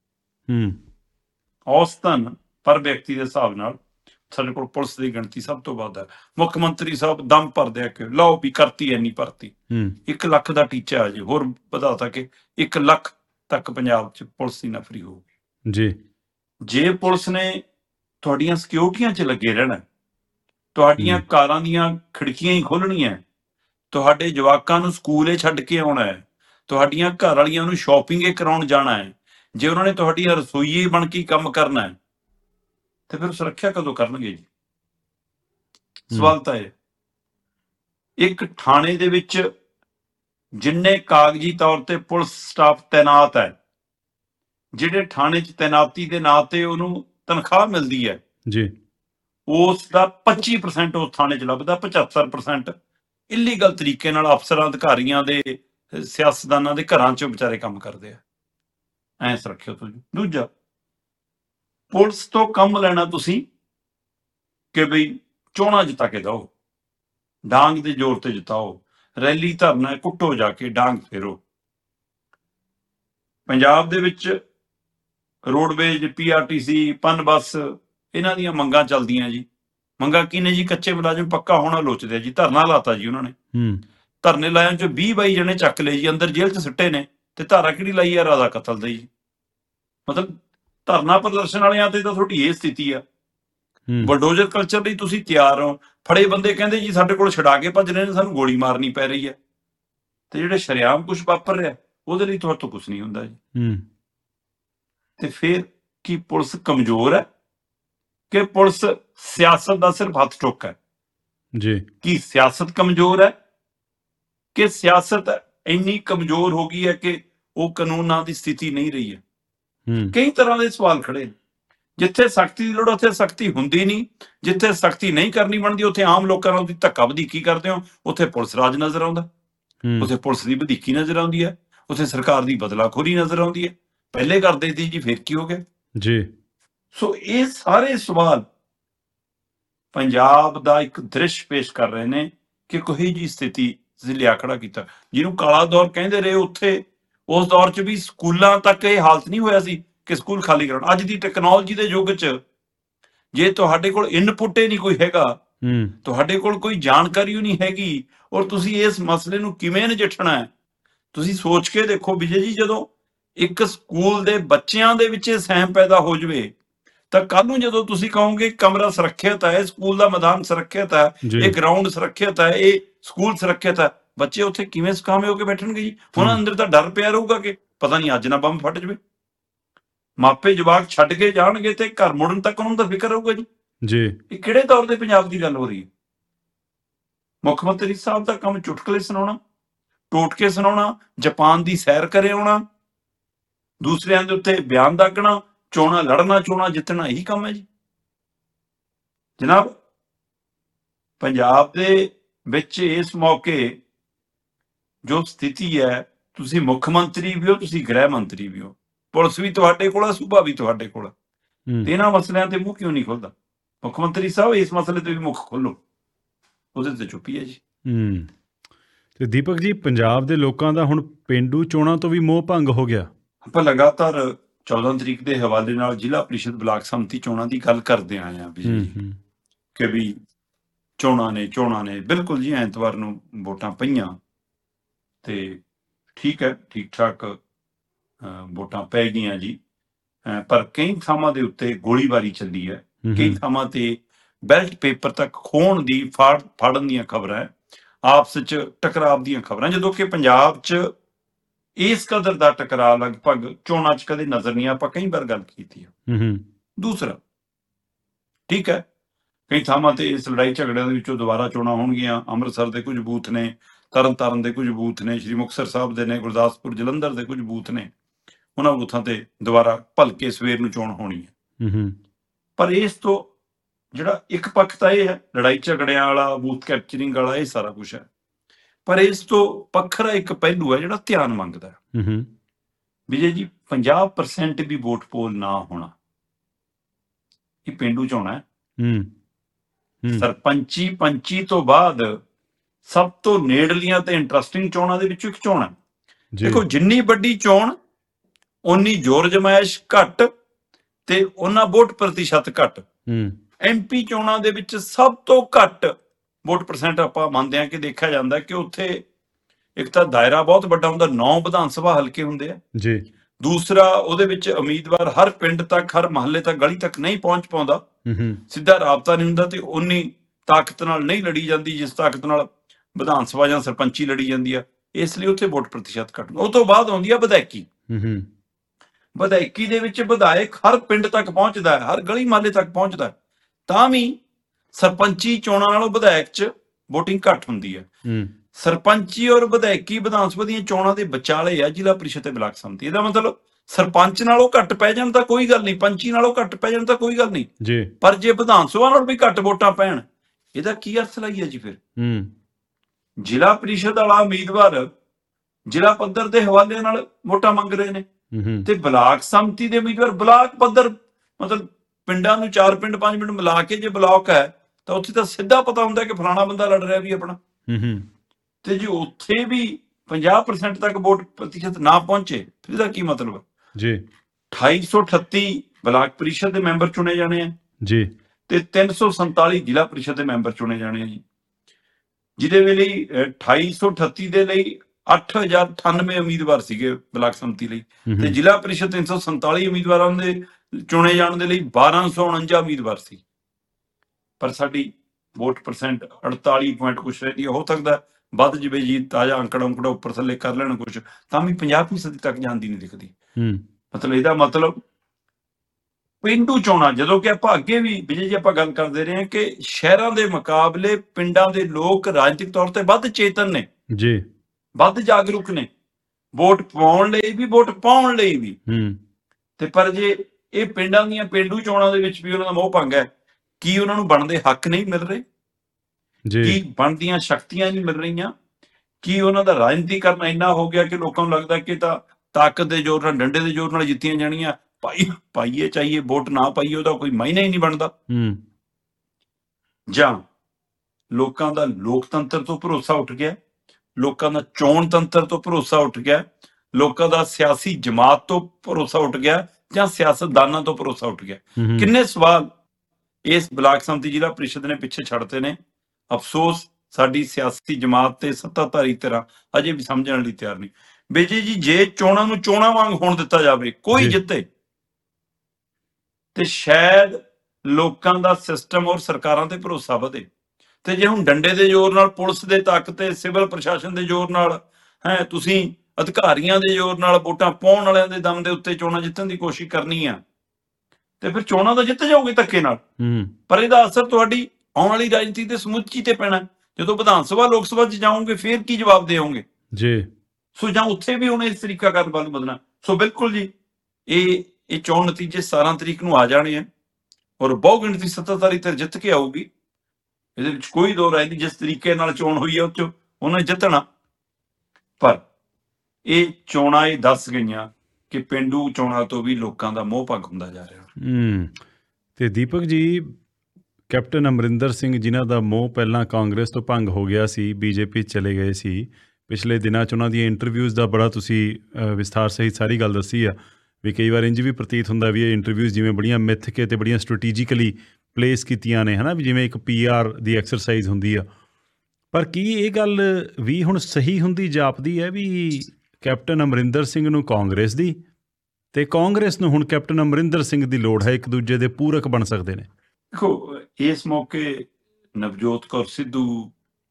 ਔਸਤਨ ਪਰ ਵਿਅਕਤੀ ਦੇ ਹਿਸਾਬ ਨਾਲ ਸਾਡੇ ਕੋਲ ਪੁਲਿਸ ਦੀ ਗਿਣਤੀ ਸਭ ਤੋਂ ਵੱਧ ਹੈ। ਮੁੱਖ ਮੰਤਰੀ ਸਾਹਿਬ ਦਮ ਭਰਦੇ ਆ ਕਿ ਲਓ ਵੀ ਕਰਤੀ ਐਨੀ ਭਰਤੀ, ਇੱਕ ਲੱਖ ਦਾ ਟੀਚਾ ਅਜੇ ਹੋਰ ਵਧਾਤਾ ਕਿ ਇੱਕ ਲੱਖ ਤੱਕ ਪੰਜਾਬ 'ਚ ਪੁਲਿਸ ਦੀ ਨਫਰੀ ਹੋਊਗੀ ਜੀ। ਜੇ ਪੁਲਿਸ ਨੇ ਤੁਹਾਡੀਆਂ ਸਿਕਿਉਰਟੀਆਂ 'ਚ ਲੱਗੇ ਰਹਿਣਾ, ਤੁਹਾਡੀਆਂ ਕਾਰਾਂ ਦੀਆਂ ਖਿੜਕੀਆਂ ਹੀ ਖੋਲਣੀਆਂ, ਤੁਹਾਡੇ ਜਵਾਕਾਂ ਨੂੰ ਸਕੂਲੇ ਛੱਡ ਕੇ ਆਉਣਾ ਹੈ, ਤੁਹਾਡੀਆਂ ਘਰ ਵਾਲੀਆਂ ਨੂੰ ਸ਼ਾਪਿੰਗ ਕਰਾਉਣ ਜਾਣਾ ਹੈ, ਜੇ ਉਹਨਾਂ ਨੇ ਤੁਹਾਡੀਆਂ ਰਸੋਈਏ ਬਣ ਕੇ ਕੰਮ ਕਰਨਾ ਹੈ, ਤੇ ਫਿਰ ਸੁਰੱਖਿਆ ਕਦੋਂ ਕਰਨਗੇ ਜੀ? ਸਵਾਲ ਤਾਂ ਇਹ, ਇੱਕ ਥਾਣੇ ਦੇ ਵਿੱਚ ਜਿੰਨੇ ਕਾਗਜ਼ੀ ਤੌਰ ਤੇ ਪੁਲਿਸ ਸਟਾਫ ਤੈਨਾਤ ਹੈ, ਜਿਹੜੇ ਥਾਣੇ 'ਚ ਤੈਨਾਤੀ ਦੇ ਨਾਂ ਤੇ ਉਹਨੂੰ ਤਨਖਾਹ ਮਿਲਦੀ ਹੈ ਜੀ, ਉਸ ਦਾ ਪੱਚੀ ਪਰਸੈਂਟ ਉਸ ਥਾਣੇ 'ਚ ਲੱਭਦਾ, ਪਝੱਤਰ ਪਰਸੈਂਟ ਇਲੀਗਲ ਤਰੀਕੇ ਨਾਲ ਅਫਸਰਾਂ, ਅਧਿਕਾਰੀਆਂ ਦੇ, ਸਿਆਸਤਦਾਨਾਂ ਦੇ ਘਰਾਂ 'ਚ ਵਿਚਾਰੇ ਕੰਮ ਕਰਦੇ ਆ। ਐ ਸੁਰੱਖਿਅਤ ਹੋ ਜੂ। ਦੂਜਾ, ਪੁਲਿਸ ਤੋਂ ਕੰਮ ਲੈਣਾ ਤੁਸੀਂ ਕਿ ਬਈ ਚੋਣਾਂ ਜਿੱਤਾ ਕੇ ਦਿਓ, ਡਾਂਗ ਦੇ ਜ਼ੋਰ ਤੇ ਜਿਤਾਓ, ਰੈਲੀ ਧਰਨਾ ਕੁੱਟੋ, ਜਾ ਕੇ ਡਾਂਗ ਫੇਰੋ। ਪੰਜਾਬ ਦੇ ਵਿੱਚ roadways, P R T C, PUNBUS, ਇਹਨਾਂ ਦੀਆਂ ਮੰਗਾਂ ਚੱਲਦੀਆਂ ਜੀ। ਮੰਗਾਂ ਕੀ ਨੇ ਜੀ? ਕੱਚੇ ਮੁਲਾਜ਼ਮ ਪੱਕਾ ਹੋਣਾ ਲੋਚਦੇ ਆ ਜੀ। ਧਰਨਾ ਲਾਤਾ ਜੀ ਉਹਨਾਂ ਨੇ। ਹੂੰ ਧਰਨੇ ਲਾਇਆਂ ਚ ਵੀਹ ਬਾਈ ਜਣੇ ਚੱਕ ਲਏ ਜੀ, ਅੰਦਰ ਜੇਲ੍ਹ ਚ ਸਿੱਟੇ ਨੇ। ਤੇ ਧਾਰਾ ਕਿਹੜੀ ਲਾਈ ਆ? ਰਾਦਾ ਕਤਲ ਦੀ ਜੀ। ਮਤਲਬ ਧਰਨਾ ਪ੍ਰਦਰਸ਼ਨ ਵਾਲਿਆਂ ਤੇ ਤਾਂ ਤੁਹਾਡੀ ਇਹ ਸਥਿਤੀ ਆ। ਹੂੰ ਬਲਡੋਜ਼ਰ ਕਲਚਰ ਲਈ ਤੁਸੀਂ ਤਿਆਰ ਹੋ। ਫੜੇ ਬੰਦੇ ਕਹਿੰਦੇ ਜੀ ਸਾਡੇ ਕੋਲ ਛਡਾ ਕੇ ਭੱਜ ਰਹੇ ਨੇ, ਸਾਨੂੰ ਗੋਲੀ ਮਾਰਨੀ ਪੈ ਰਹੀ ਹੈ। ਤੇ ਜਿਹੜੇ ਸ਼ਰੇਆਮ ਕੁਛ ਵਾਪਰ ਰਿਹਾ ਉਹਦੇ ਲਈ ਤੁਹਾਡੇ ਤੋਂ ਕੁਛ ਨਹੀਂ ਹੁੰਦਾ ਜੀ। ਹੂੰ ਤੇ ਫਿਰ ਕੀ ਪੁਲਿਸ ਕਮਜ਼ੋਰ ਹੈ ਕਿ ਪੁਲਿਸ ਸਿਆਸਤ ਦਾ ਸਿਰਫ ਹੱਥ ਟੁੱਕ ਹੈ? ਜੀ ਕੀ ਸਿਆਸਤ ਕਮਜ਼ੋਰ ਹੈ ਕਿ ਸਿਆਸਤ ਇੰਨੀ ਕਮਜ਼ੋਰ ਹੋ ਗਈ ਹੈ ਕਿ ਉਹ ਕਾਨੂੰਨਾਂ ਦੀ ਸਥਿਤੀ ਨਹੀਂ ਰਹੀ ਹੈ? ਹੂੰ ਕਈ ਤਰ੍ਹਾਂ ਦੇ ਸਵਾਲ ਖੜੇ ਨੇ। ਜਿੱਥੇ ਸਖਤੀ ਦੀ ਲੋੜ ਉੱਥੇ ਸਖਤੀ ਹੁੰਦੀ ਨਹੀਂ, ਜਿੱਥੇ ਸਖਤੀ ਨਹੀਂ ਕਰਨੀ ਬਣਦੀ ਉੱਥੇ ਆਮ ਲੋਕਾਂ ਨਾਲ ਤੁਸੀਂ ਧੱਕਾ ਵਧੀਕੀ ਕਰਦੇ ਹੋ, ਉੱਥੇ ਪੁਲਿਸ ਰਾਜ ਨਜ਼ਰ ਆਉਂਦਾ, ਹੂੰ ਉੱਥੇ ਪੁਲਿਸ ਦੀ ਵਧੀਕੀ ਨਜ਼ਰ ਆਉਂਦੀ ਹੈ, ਉੱਥੇ ਸਰਕਾਰ ਦੀ ਬਦਲਾਖੋਰੀ ਨਜ਼ਰ ਆਉਂਦੀ ਹੈ। ਪਹਿਲੇ ਕਰਦੇ ਸੀ ਜੀ, ਫਿਰ ਕੀ ਹੋ ਗਿਆ ਜੀ। ਸੋ ਇਹ ਸਾਰੇ ਸਵਾਲ ਪੰਜਾਬ ਦਾ ਇੱਕ ਦ੍ਰਿਸ਼ ਪੇਸ਼ ਕਰ ਰਹੇ ਨੇ ਕਿ ਕੋਈ ਜੀ ਸਥਿਤੀ ਤੁਸੀਂ ਲਿਆ ਖੜਾ ਕੀਤਾ। ਜਿਹਨੂੰ ਕਾਲਾ ਦੌਰ ਕਹਿੰਦੇ ਰਹੇ, ਉੱਥੇ ਉਸ ਦੌਰ 'ਚ ਵੀ ਸਕੂਲਾਂ ਤੱਕ ਇਹ ਹਾਲਤ ਨਹੀਂ ਹੋਇਆ ਸੀ ਕਿ ਸਕੂਲ ਖਾਲੀ ਕਰਾਉਣ। ਅੱਜ ਦੀ ਟੈਕਨੋਲੋਜੀ ਦੇ ਯੁੱਗ 'ਚ ਜੇ ਤੁਹਾਡੇ ਕੋਲ ਇਨਪੁੱਟ ਹੀ ਨਹੀਂ ਕੋਈ ਹੈਗਾ, ਹੂੰ ਤੁਹਾਡੇ ਕੋਲ ਕੋਈ ਜਾਣਕਾਰੀ ਨਹੀਂ ਹੈਗੀ, ਔਰ ਤੁਸੀਂ ਇਸ ਮਸਲੇ ਨੂੰ ਕਿਵੇਂ ਨਜਿੱਠਣਾ ਹੈ, ਤੁਸੀਂ ਸੋਚ ਕੇ ਦੇਖੋ ਵਿਜੇ ਜੀ। ਜਦੋਂ ਇੱਕ ਸਕੂਲ ਦੇ ਬੱਚਿਆਂ ਦੇ ਵਿੱਚ ਇਹ ਸਹਿਮ ਪੈਦਾ ਹੋ ਜਾਵੇ ਤਾਂ ਕੱਲ ਨੂੰ ਜਦੋਂ ਤੁਸੀਂ ਕਹੋਗੇ ਕਮਰਾ ਸੁਰੱਖਿਅਤ ਹੈ, ਸਕੂਲ ਦਾ ਮੈਦਾਨ ਸੁਰੱਖਿਅਤ ਹੈ, ਇਹ ਗਰਾਊਂਡ ਸੁਰੱਖਿਅਤ ਹੈ, ਇਹ ਸਕੂਲ ਸੁਰੱਖਿਅਤ ਹੈ, ਬੱਚੇ ਉੱਥੇ ਕਿਵੇਂ ਸਕਾਮੇ ਹੋ ਕੇ ਬੈਠਣਗੇ ਜੀ? ਉਹਨਾਂ ਅੰਦਰ ਤਾਂ ਡਰ ਪਿਆ ਰਹੂਗਾ ਕਿ ਪਤਾ ਨਹੀਂ ਅੱਜ ਨਾ ਬੰਬ ਫਟ ਜਾਵੇ। ਮਾਪੇ ਜਵਾਕ ਛੱਡ ਕੇ ਜਾਣਗੇ ਤੇ ਘਰ ਮੁੜਨ ਤੱਕ ਉਹਨਾਂ ਦਾ ਫਿਕਰ ਰਹੂਗਾ ਜੀ। ਜੀ ਇਹ ਕਿਹੜੇ ਦੌਰ ਦੇ ਪੰਜਾਬ ਦੀ ਗੱਲ ਹੋ ਰਹੀ ਹੈ? ਮੁੱਖ ਮੰਤਰੀ ਸਾਹਿਬ ਦਾ ਕੰਮ ਚੁਟਕਲੇ ਸੁਣਾਉਣਾ, ਟੋਟਕੇ ਸੁਣਾਉਣਾ, ਜਾਪਾਨ ਦੀ ਸੈਰ ਕਰੇ ਆਉਣਾ, ਦੂਸਰਿਆਂ ਦੇ ਉੱਤੇ ਬਿਆਨ ਦਾਗਣਾ, ਚੋਣਾਂ ਲੜਨਾ, ਚੋਣਾਂ ਜਿੱਤਣਾ, ਇਹੀ ਕੰਮ ਹੈ ਜੀ ਜਨਾਬ। ਪੰਜਾਬ ਦੇ ਵਿੱਚ ਇਸ ਮੌਕੇ ਜੋ ਸਥਿਤੀ ਹੈ, ਤੁਸੀਂ ਮੁੱਖ ਮੰਤਰੀ ਵੀ ਹੋ, ਤੁਸੀਂ ਗ੍ਰਹਿ ਮੰਤਰੀ ਵੀ ਹੋ, ਪੁਲਿਸ ਵੀ ਤੁਹਾਡੇ ਕੋਲ ਹੈ, ਸੂਬਾ ਵੀ ਤੁਹਾਡੇ ਕੋਲ ਹੈ, ਤੇ ਇਹਨਾਂ ਮਸਲਿਆਂ ਤੇ ਮੂੰਹ ਕਿਉਂ ਨਹੀਂ ਖੁੱਲਦਾ? ਮੁੱਖ ਮੰਤਰੀ ਸਾਹਿਬ ਇਸ ਮਸਲੇ ਤੇ ਵੀ ਮੁੱਖ ਖੋਲੋ, ਉਹਦੇ ਤੇ ਚੁੱਪੀ ਹੈ ਜੀ। ਹੂੰ ਤੇ ਦੀਪਕ ਜੀ, ਪੰਜਾਬ ਦੇ ਲੋਕਾਂ ਦਾ ਹੁਣ ਪੇਂਡੂ ਚੋਣਾਂ ਤੋਂ ਵੀ ਮੋਹ ਭੰਗ ਹੋ ਗਿਆ। ਆਪਾਂ ਲਗਾਤਾਰ ਚੌਦਾਂ ਤਰੀਕ ਦੇ ਹਵਾਲੇ ਨਾਲ ਜ਼ਿਲ੍ਹਾ ਪ੍ਰੀਸ਼ਦ ਬਲਾਕ ਸੰਮਤੀ ਚੋਣਾਂ ਦੀ ਗੱਲ ਕਰਦੇ ਆਏ ਹਾਂ ਵੀ ਕਿ ਵੀ ਚੋਣਾਂ ਨੇ ਚੋਣਾਂ ਨੇ ਬਿਲਕੁਲ ਜੀ ਐਤਵਾਰ ਨੂੰ ਵੋਟਾਂ ਪਈਆਂ ਤੇ ਠੀਕ ਹੈ, ਠੀਕ ਠਾਕ ਵੋਟਾਂ ਪੈ ਗਈਆਂ ਜੀ। ਪਰ ਕਈ ਥਾਵਾਂ ਦੇ ਉੱਤੇ ਗੋਲੀਬਾਰੀ ਚੱਲੀ ਹੈ, ਕਈ ਥਾਵਾਂ ਤੇ ਬੈਲਟ ਪੇਪਰ ਤੱਕ ਖੋਣ ਦੀ, ਫਾੜ ਫਾੜਨ ਦੀਆਂ ਖਬਰਾਂ, ਆਪਸ 'ਚ ਟਕਰਾਵ ਦੀਆਂ ਖਬਰਾਂ, ਜਦੋਂ ਕਿ ਪੰਜਾਬ 'ਚ ਇਸ ਕਦਰ ਦਾ ਟਕਰਾਅ ਲਗਭਗ ਚੋਣਾਂ 'ਚ ਕਦੇ ਨਜ਼ਰ ਨਹੀਂ। ਆਪਾਂ ਕਈ ਵਾਰ ਗੱਲ ਕੀਤੀ ਹੈ। ਦੂਸਰਾ, ਠੀਕ ਹੈ, ਕਈ ਥਾਵਾਂ ਤੇ ਇਸ ਲੜਾਈ ਝਗੜਿਆਂ ਦੇ ਵਿੱਚੋਂ ਦੁਬਾਰਾ ਚੋਣਾਂ ਹੋਣਗੀਆਂ। ਅੰਮ੍ਰਿਤਸਰ ਦੇ ਕੁਝ ਬੂਥ ਨੇ, ਤਰਨ ਤਾਰਨ ਦੇ ਕੁਝ ਬੂਥ ਨੇ, ਸ਼੍ਰੀ ਮੁਕਤਸਰ ਸਾਹਿਬ ਦੇ ਨੇ, ਗੁਰਦਾਸਪੁਰ ਜਲੰਧਰ ਦੇ ਕੁਝ ਬੂਥ ਨੇ, ਉਹਨਾਂ ਬੂਥਾਂ ਤੇ ਦੁਬਾਰਾ ਭਲਕੇ ਸਵੇਰ ਨੂੰ ਚੋਣ ਹੋਣੀ ਹੈ। ਪਰ ਇਸ ਤੋਂ ਜਿਹੜਾ ਇੱਕ ਪੱਖ ਤਾਂ ਇਹ ਹੈ ਲੜਾਈ ਝਗੜਿਆਂ ਵਾਲਾ, ਬੂਥ ਕੈਪਚਰਿੰਗ ਵਾਲਾ, ਇਹ ਸਾਰਾ ਕੁਛ ਹੈ। ਪਰ ਇਸ ਤੋਂ ਵੱਖਰਾ ਇੱਕ ਪਹਿਲੂ ਹੈ ਜਿਹੜਾ ਧਿਆਨ ਮੰਗਦਾ ਹੈ ਵਿਜੇ ਜੀ। ਪੰਜਾਹ ਪਰਸੈਂਟ ਵੀ ਵੋਟ ਪੋਲ ਨਾ ਹੋਣਾ, ਇਹ ਪੇਂਡੂ ਚੋਣਾਂ ਹੈ। ਸਰਪੰਚੀ ਪੰਚੀ ਤੋਂ ਬਾਅਦ ਸਭ ਤੋਂ ਨੇੜਲੀਆਂ ਤੇ ਇੰਟਰਸਟਿੰਗ ਚੋਣਾਂ ਦੇ ਵਿੱਚੋਂ ਇੱਕ ਚੋਣ ਹੈ। ਦੇਖੋ, ਜਿੰਨੀ ਵੱਡੀ ਚੋਣ ਓਨੀ ਜ਼ੋਰ ਜਮਾਇਸ਼ ਘੱਟ ਤੇ ਉਹਨਾਂ ਵੋਟ ਪ੍ਰਤੀਸ਼ਤ ਘੱਟ। ਐਮਪੀ ਚੋਣਾਂ ਦੇ ਵਿੱਚ ਸਭ ਤੋਂ ਘੱਟ ਵੋਟ ਪਰਸੈਂਟ ਆਪਾਂ ਮੰਨਦੇ ਹਾਂ ਕਿ ਦੇਖਿਆ ਜਾਂਦਾ ਕਿ ਉੱਥੇ ਇੱਕ ਤਾਂ ਦਾਇਰਾ ਬਹੁਤ ਵੱਡਾ ਹੁੰਦਾ, ਨੌ ਵਿਧਾਨ ਸਭਾ ਹਲਕੇ ਹੁੰਦੇ ਆ ਜੀ। ਦੂਸਰਾ, ਉਹਦੇ ਵਿੱਚ ਉਮੀਦਵਾਰ ਹਰ ਪਿੰਡ ਤੱਕ, ਹਰ ਮਹੱਲੇ ਤੱਕ, ਗਲੀ ਤੱਕ ਨਹੀਂ ਪਹੁੰਚ ਪਾਉਂਦਾ, ਸਿੱਧਾ ਰਾਬਤਾ ਨਹੀਂ ਹੁੰਦਾ, ਤੇ ਉਨੀ ਤਾਕਤ ਨਾਲ ਨਹੀਂ ਲੜੀ ਜਾਂਦੀ ਜਿਸ ਤਾਕਤ ਨਾਲ ਵਿਧਾਨ ਸਭਾ ਜਾਂ ਸਰਪੰਚੀ ਲੜੀ ਜਾਂਦੀ ਆ। ਇਸ ਲਈ ਉੱਥੇ ਵੋਟ ਪ੍ਰਤੀਸ਼ਤ ਘੱਟ। ਉਹ ਤੋਂ ਬਾਅਦ ਆਉਂਦੀ ਆ ਵਿਧਾਇਕੀ। ਵਿਧਾਇਕੀ ਦੇ ਵਿੱਚ ਵਿਧਾਇਕ ਹਰ ਪਿੰਡ ਤੱਕ ਪਹੁੰਚਦਾ ਹੈ, ਹਰ ਗਲੀ ਮਹੱਲੇ ਤੱਕ ਪਹੁੰਚਦਾ ਹੈ, ਤਾਂ ਵੀ ਸਰਪੰਚੀ ਚੋਣਾਂ ਨਾਲੋਂ ਵਿਧਾਇਕ 'ਚ ਵੋਟਿੰਗ ਘੱਟ ਹੁੰਦੀ ਹੈ। ਸਰਪੰਚੀ ਔਰ ਵਿਧਾਇਕੀ ਵਿਧਾਨ ਸਭਾ ਦੀਆਂ ਚੋਣਾਂ ਦੇ ਵਿਚਾਲੇ ਆ ਜ਼ਿਲ੍ਹਾ ਪ੍ਰੀਸ਼ਦ ਤੇ ਬਲਾਕ ਸੰਮਤੀ। ਇਹਦਾ ਮਤਲਬ ਸਰਪੰਚ ਨਾਲੋਂ ਘੱਟ ਪੈ ਜਾਣ ਤਾਂ ਕੋਈ ਗੱਲ ਨਹੀਂ, ਪੰਚੀ ਨਾਲੋਂ ਘੱਟ ਪੈ ਜਾਣ ਤਾਂ ਕੋਈ ਗੱਲ ਨਹੀਂ ਜੀ, ਪਰ ਜੇ ਵਿਧਾਨ ਸਭਾ ਨਾਲੋਂ ਵੀ ਘੱਟ ਵੋਟਾਂ ਪੈਣ, ਇਹਦਾ ਕੀ ਅਰਥ ਲਾਈਏ ਜੀ? ਫਿਰ ਜ਼ਿਲ੍ਹਾ ਪ੍ਰੀਸ਼ਦ ਵਾਲਾ ਉਮੀਦਵਾਰ ਜ਼ਿਲ੍ਹਾ ਪੱਧਰ ਦੇ ਹਵਾਲੇ ਨਾਲ ਵੋਟਾਂ ਮੰਗ ਰਹੇ ਨੇ, ਹੂੰ ਹੂੰ ਤੇ ਬਲਾਕ ਸੰਮਤੀ ਦੇ ਉਮੀਦਵਾਰ ਬਲਾਕ ਪੱਧਰ, ਮਤਲਬ ਪਿੰਡਾਂ ਨੂੰ ਚਾਰ ਪਿੰਡ ਪੰਜ ਪਿੰਡ ਮਿਲਾ ਕੇ ਜੇ ਬਲਾਕ ਹੈ ਤਾਂ ਉੱਥੇ ਤਾਂ ਸਿੱਧਾ ਪਤਾ ਹੁੰਦਾ ਕਿ ਫਲਾਣਾ ਬੰਦਾ ਲੜ ਰਿਹਾ ਵੀ ਆਪਣਾ। ਹੂੰ ਹੂੰ ਤੇ ਜੇ ਉੱਥੇ ਵੀ ਪੰਜਾਹ ਪ੍ਰਸੈਂਟ ਤੱਕ ਵੋਟ ਪ੍ਰਤੀਸ਼ਤ ਨਾ ਪਹੁੰਚੇ ਫਿਰ ਇਹਦਾ ਕੀ ਮਤਲਬ ਹੈ? ਜੀ ਅਠਾਈ ਸੌ ਅਠੱਤੀ ਬਲਾਕ ਪ੍ਰੀਸ਼ਦ ਦੇ ਮੈਂਬਰ ਚੁਣੇ ਜਾਣੇ ਆ ਜੀ ਤੇ ਤਿੰਨ ਸੌ ਸੰਤਾਲੀ ਜ਼ਿਲ੍ਹਾ ਪ੍ਰੀਸ਼ਦ ਦੇ ਮੈਂਬਰ ਚੁਣੇ ਜਾਣੇ ਆ ਜੀ, ਜਿਹਦੇ ਵੇਲੇ ਅਠਾਈ ਸੌ ਅਠੱਤੀ ਦੇ ਲਈ ਅੱਠ ਹਜ਼ਾਰ ਅਠਾਨਵੇਂ ਉਮੀਦਵਾਰ ਸੀਗੇ ਬਲਾਕ ਸੰਮਤੀ ਲਈ, ਹੂੰ ਤੇ ਹੂੰ ਜ਼ਿਲ੍ਹਾ ਪ੍ਰੀਸ਼ਦ ਤਿੰਨ ਸੌ ਸੰਤਾਲੀ ਉਮੀਦਵਾਰਾਂ ਦੇ ਚੁਣੇ ਜਾਣ ਦੇ ਲਈ ਬਾਰਾਂ ਸੌ ਉਣੰਜਾ ਉਮੀਦਵਾਰ ਸੀ। ਪਰ ਸਾਡੀ ਵੋਟ ਪਰਸੈਂਟ ਅੜਤਾਲੀ ਪੁਆਇੰਟ ਕੁਛ ਰਹਿੰਦੀ ਹੈ, ਹੋ ਸਕਦਾ ਵੱਧ ਜਵੇ ਜੀ, ਤਾਜ਼ਾ ਅੰਕੜਾ ਅੰਕੜਾ ਉੱਪਰ ਥੱਲੇ ਕਰ ਲੈਣ ਕੁਛ, ਤਾਂ ਵੀ ਪੰਜਾਹ ਫੀਸਦੀ ਤੱਕ ਜਾਂਦੀ ਨਹੀਂ ਦਿਖਦੀ। ਹੂੰ ਮਤਲਬ ਇਹਦਾ ਮਤਲਬ ਪੇਂਡੂ ਚੋਣਾਂ, ਜਦੋਂ ਕਿ ਆਪਾਂ ਅੱਗੇ ਵੀ ਵਿਜੇ ਜੀ ਆਪਾਂ ਗੱਲ ਕਰਦੇ ਰਹੇ ਹਾਂ ਕਿ ਸ਼ਹਿਰਾਂ ਦੇ ਮੁਕਾਬਲੇ ਪਿੰਡਾਂ ਦੇ ਲੋਕ ਰਾਜਨੀਤਿਕ ਤੌਰ ਤੇ ਵੱਧ ਚੇਤਨ ਨੇ, ਜੀ ਵੱਧ ਜਾਗਰੂਕ ਨੇ, ਵੋਟ ਪਾਉਣ ਲਈ ਵੀ ਵੋਟ ਪਾਉਣ ਲਈ ਵੀ। ਹੂੰ ਤੇ ਪਰ ਜੇ ਇਹ ਪਿੰਡਾਂ ਦੀਆਂ ਪੇਂਡੂ ਚੋਣਾਂ ਦੇ ਵਿੱਚ ਵੀ ਉਹਨਾਂ ਦਾ ਮੋਹ ਭੰਗ ਹੈ, ਕੀ ਉਹਨਾਂ ਨੂੰ ਬਣਦੇ ਹੱਕ ਨਹੀਂ ਮਿਲ ਰਹੇ, ਜੀ ਕੀ ਬਣਦੀਆਂ ਸ਼ਕਤੀਆਂ ਨਹੀਂ ਮਿਲ ਰਹੀਆਂ, ਕੀ ਉਹਨਾਂ ਦਾ ਰਾਜਨੀਤੀਕਰਨ ਇੰਨਾ ਹੋ ਗਿਆ ਕਿ ਲੋਕਾਂ ਨੂੰ ਲੱਗਦਾ ਕਿ ਤਾਂ ਤਾਕਤ ਦੇ ਜ਼ੋਰ ਨਾਲ, ਡੰਡੇ ਦੇ ਜ਼ੋਰ ਨਾਲ ਜਿੱਤੀਆਂ ਜਾਣੀਆਂ, ਪਾਈ ਪਾਈਏ ਚਾਹੀਏ ਵੋਟ ਨਾ ਪਾਈਏ ਉਹਦਾ ਕੋਈ ਮਾਇਨਾ ਹੀ ਨਹੀਂ ਬਣਦਾ। ਹੂੰ ਜਾਂ ਲੋਕਾਂ ਦਾ ਲੋਕਤੰਤਰ ਤੋਂ ਭਰੋਸਾ ਉੱਠ ਗਿਆ, ਲੋਕਾਂ ਦਾ ਚੋਣ ਤੰਤਰ ਤੋਂ ਭਰੋਸਾ ਉੱਠ ਗਿਆ, ਲੋਕਾਂ ਦਾ ਸਿਆਸੀ ਜਮਾਤ ਤੋਂ ਭਰੋਸਾ ਉੱਠ ਗਿਆ, ਜਾਂ ਸਿਆਸਤਦਾਨਾਂ ਤੋਂ ਭਰੋਸਾ ਉੱਠ ਗਿਆ। ਹੂੰ ਹੂੰ ਕਿੰਨੇ ਸਵਾਲ ਇਸ ਬਲਾਕ ਸੰਮਤੀ ਜ਼ਿਲ੍ਹਾ ਪ੍ਰੀਸ਼ਦ ਨੇ ਪਿੱਛੇ ਛੱਡਤੇ ਨੇ। ਅਫਸੋਸ ਸਾਡੀ ਸਿਆਸੀ ਜਮਾਤ ਤੇ ਸੱਤਾਧਾਰੀ ਧਿਰਾਂ ਅਜੇ ਵੀ ਸਮਝਣ ਲਈ ਤਿਆਰ ਨਹੀਂ। ਵਿਜੇ ਜੀ, ਜੇ ਚੋਣਾਂ ਨੂੰ ਚੋਣਾਂ ਵਾਂਗ ਹੋਣ ਦਿੱਤਾ ਜਾਵੇ, ਕੋਈ ਜੀ। ਜਿੱਤੇ, ਤੇ ਸ਼ਾਇਦ ਲੋਕਾਂ ਦਾ ਸਿਸਟਮ ਔਰ ਸਰਕਾਰਾਂ ਤੇ ਭਰੋਸਾ ਵਧੇ। ਤੇ ਜੇ ਹੁਣ ਡੰਡੇ ਦੇ ਜ਼ੋਰ ਨਾਲ, ਪੁਲਿਸ ਦੇ ਤਾਕਤ ਤੇ, ਸਿਵਲ ਪ੍ਰਸ਼ਾਸਨ ਦੇ ਜ਼ੋਰ ਨਾਲ, ਹੈ ਤੁਸੀਂ ਅਧਿਕਾਰੀਆਂ ਦੇ ਜ਼ੋਰ ਨਾਲ, ਵੋਟਾਂ ਪਾਉਣ ਵਾਲਿਆਂ ਦੇ ਦਮ ਦੇ ਉੱਤੇ ਚੋਣਾਂ ਜਿੱਤਣ ਦੀ ਕੋਸ਼ਿਸ਼ ਕਰਨੀ ਆ, ਤੇ ਫਿਰ ਚੋਣਾਂ ਤਾਂ ਜਿੱਤ ਜਾਓਗੇ ਧੱਕੇ ਨਾਲ, ਹੂੰ ਪਰ ਇਹਦਾ ਅਸਰ ਤੁਹਾਡੀ ਆਉਣ ਵਾਲੀ ਰਾਜਨੀਤੀ ਤੇ ਸਮੁੱਚੀ ਤੇ ਪੈਣਾ। ਜਦੋਂ ਵਿਧਾਨ ਸਭਾ ਲੋਕ ਸਭਾ 'ਚ ਜਾਓਗੇ ਫਿਰ ਕੀ ਜਵਾਬ ਦੇਵੋਗੇ? ਜੀ ਸੋ ਜਾਂ ਉੱਥੇ ਵੀ ਹੁਣ ਇਸ ਤਰੀਕਾ ਕਰਨ ਵੱਲ ਵਧਣਾ। ਸੋ ਬਿਲਕੁਲ ਜੀ, ਇਹ ਇਹ ਚੋਣ ਨਤੀਜੇ ਸਤਾਰਾਂ ਤਰੀਕ ਨੂੰ ਆ ਜਾਣੇ ਆ, ਔਰ ਬਹੁ ਗਿਣਤੀ ਸੱਤਾਧਾਰੀ ਧਿਰ ਜਿੱਤ ਕੇ ਆਊਗੀ, ਇਹਦੇ ਵਿੱਚ ਕੋਈ ਦੋ ਰਾਏ ਨਹੀਂ। ਜਿਸ ਤਰੀਕੇ ਨਾਲ ਚੋਣ ਹੋਈ ਹੈ ਉਹ 'ਚ ਉਹਨਾਂ ਨੇ ਜਿੱਤਣਾ। ਪਰ ਇਹ ਚੋਣਾਂ ਇਹ ਦੱਸ ਗਈਆਂ ਕਿ ਪਿੰਡੂ ਚੋਣਾਂ ਤੋਂ ਵੀ ਲੋਕਾਂ ਦਾ ਮੋਹ ਭੰਗ ਹੁੰਦਾ ਜਾ ਰਿਹਾ। ਹੂੰ ਤੇ ਦੀਪਕ ਜੀ, ਕੈਪਟਨ ਅਮਰਿੰਦਰ ਸਿੰਘ ਜਿਨ੍ਹਾਂ ਦਾ ਮੋਹ ਪਹਿਲਾਂ ਕਾਂਗਰਸ ਤੋਂ ਭੰਗ ਹੋ ਗਿਆ ਸੀ, ਬੀਜੇਪੀ ਚਲੇ ਗਏ ਸੀ, ਪਿਛਲੇ ਦਿਨਾਂ 'ਚ ਉਹਨਾਂ ਦੀਆਂ ਇੰਟਰਵਿਊਜ਼ ਦਾ ਬੜਾ ਤੁਸੀਂ ਅ, ਵਿਸਥਾਰ ਸਹਿਤ ਸਾਰੀ ਗੱਲ ਦੱਸੀ ਆ, ਵੀ ਕਈ ਵਾਰ ਇੰਝ ਵੀ ਪ੍ਰਤੀਤ ਹੁੰਦਾ ਵੀ ਇਹ ਇੰਟਰਵਿਊਜ਼ ਜਿਵੇਂ ਬੜੀਆਂ ਮਿੱਥ ਕੇ ਤੇ ਬੜੀਆਂ ਸਟ੍ਰੈਟੇਜਿਕਲੀ ਪਲੇਸ ਕੀਤੀਆਂ ਨੇ, ਹੈ ਨਾ, ਵੀ ਜਿਵੇਂ ਇੱਕ ਪੀ ਆਰ ਦੀ ਐਕਸਰਸਾਈਜ਼ ਹੁੰਦੀ ਆ। ਪਰ ਕੀ ਇਹ ਗੱਲ ਵੀ ਹੁਣ ਸਹੀ ਹੁੰਦੀ ਜਾਪਦੀ ਹੈ ਵੀ ਕੈਪਟਨ ਅਮਰਿੰਦਰ ਸਿੰਘ ਨੂੰ ਕਾਂਗਰਸ ਦੀ ਤੇ ਕਾਂਗਰਸ ਨੂੰ ਹੁਣ ਕੈਪਟਨ ਅਮਰਿੰਦਰ ਸਿੰਘ ਦੀ ਲੋੜ ਹੈ, ਇੱਕ ਦੂਜੇ ਦੇ ਪੂਰਕ ਬਣ ਸਕਦੇ ਨੇ? ਦੇਖੋ, ਇਸ ਮੌਕੇ ਨਵਜੋਤ ਕੌਰ ਸਿੱਧੂ,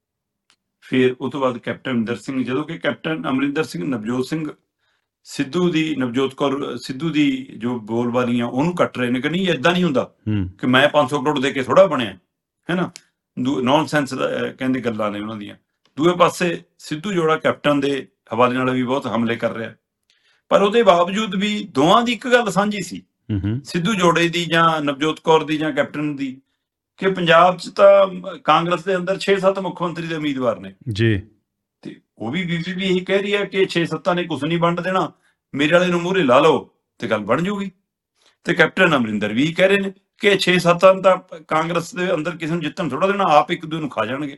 ਫਿਰ ਉਹ ਤੋਂ ਬਾਅਦ ਕੈਪਟਨ ਅਮਰਿੰਦਰ ਸਿੰਘ, ਜਦੋਂ ਕਿ ਕੈਪਟਨ ਅਮਰਿੰਦਰ ਸਿੰਘ ਨਵਜੋਤ ਸਿੰਘ ਸਿੱਧੂ ਦੀ, ਨਵਜੋਤ ਕੌਰ ਸਿੱਧੂ ਦੀ ਜੋ ਬੋਲਬਾਨੀਆਂ ਉਹਨੂੰ ਕੱਟ ਰਹੇ ਨੇ ਕਿ ਨਹੀਂ ਏਦਾਂ ਨਹੀਂ ਹੁੰਦਾ ਹੂੰ ਕਿ ਮੈਂ ਪੰਜ ਸੌ ਕਰੋੜ ਦੇ ਕੇ ਥੋੜਾ ਬਣਿਆ, ਹੈ ਨਾ, ਨੌਨਸੈਂਸ ਕਹਿੰਦੇ ਗੱਲਾਂ ਨੇ ਉਹਨਾਂ ਦੀਆਂ। ਦੂਏ ਪਾਸੇ ਸਿੱਧੂ ਜੋੜਾ ਕੈਪਟਨ ਦੇ ਹਵਾਲੇ ਨਾਲ ਵੀ ਬਹੁਤ ਹਮਲੇ ਕਰ ਰਿਹਾ, ਪਰ ਉਹਦੇ ਬਾਵਜੂਦ ਵੀ ਦੋਵਾਂ ਦੀ ਇੱਕ ਗੱਲ ਸਾਂਝੀ ਸੀ, ਹੂੰ ਹੂੰ ਸਿੱਧੂ ਜੋੜੇ ਦੀ ਜਾਂ ਨਵਜੋਤ ਕੌਰ ਦੀ ਜਾਂ ਕੈਪਟਨ ਦੀ, ਕਿ ਪੰਜਾਬ 'ਚ ਤਾਂ ਕਾਂਗਰਸ ਦੇ ਅੰਦਰ ਛੇ ਸੱਤ ਮੁੱਖ ਮੰਤਰੀ ਦੇ ਉਮੀਦਵਾਰ ਨੇ ਜੀ, ਤੇ ਉਹ ਵੀ ਬੀਬੀ ਵੀ ਇਹੀ ਕਹਿ ਰਹੀ ਹੈ ਕਿ ਛੇ ਸੱਤਾਂ ਨੇ ਕੁਝ ਨਹੀਂ ਵੰਡ ਦੇਣਾ, ਮੇਰੇ ਵਾਲੇ ਨੂੰ ਮੂਹਰੇ ਲਾ ਲਓ ਤੇ ਗੱਲ ਬਣ ਜੂਗੀ। ਤੇ ਕੈਪਟਨ ਅਮਰਿੰਦਰ ਵੀ ਕਹਿ ਰਹੇ ਨੇ ਕਿ ਛੇ ਸੱਤਾਂ ਤਾਂ ਕਾਂਗਰਸ ਦੇ ਅੰਦਰ ਕਿਸੇ ਨੂੰ ਜਿੱਤਣ ਥੋੜਾ ਦੇਣਾ, ਆਪ ਇੱਕ ਦੂਜੇ ਨੂੰ ਖਾ ਜਾਣਗੇ।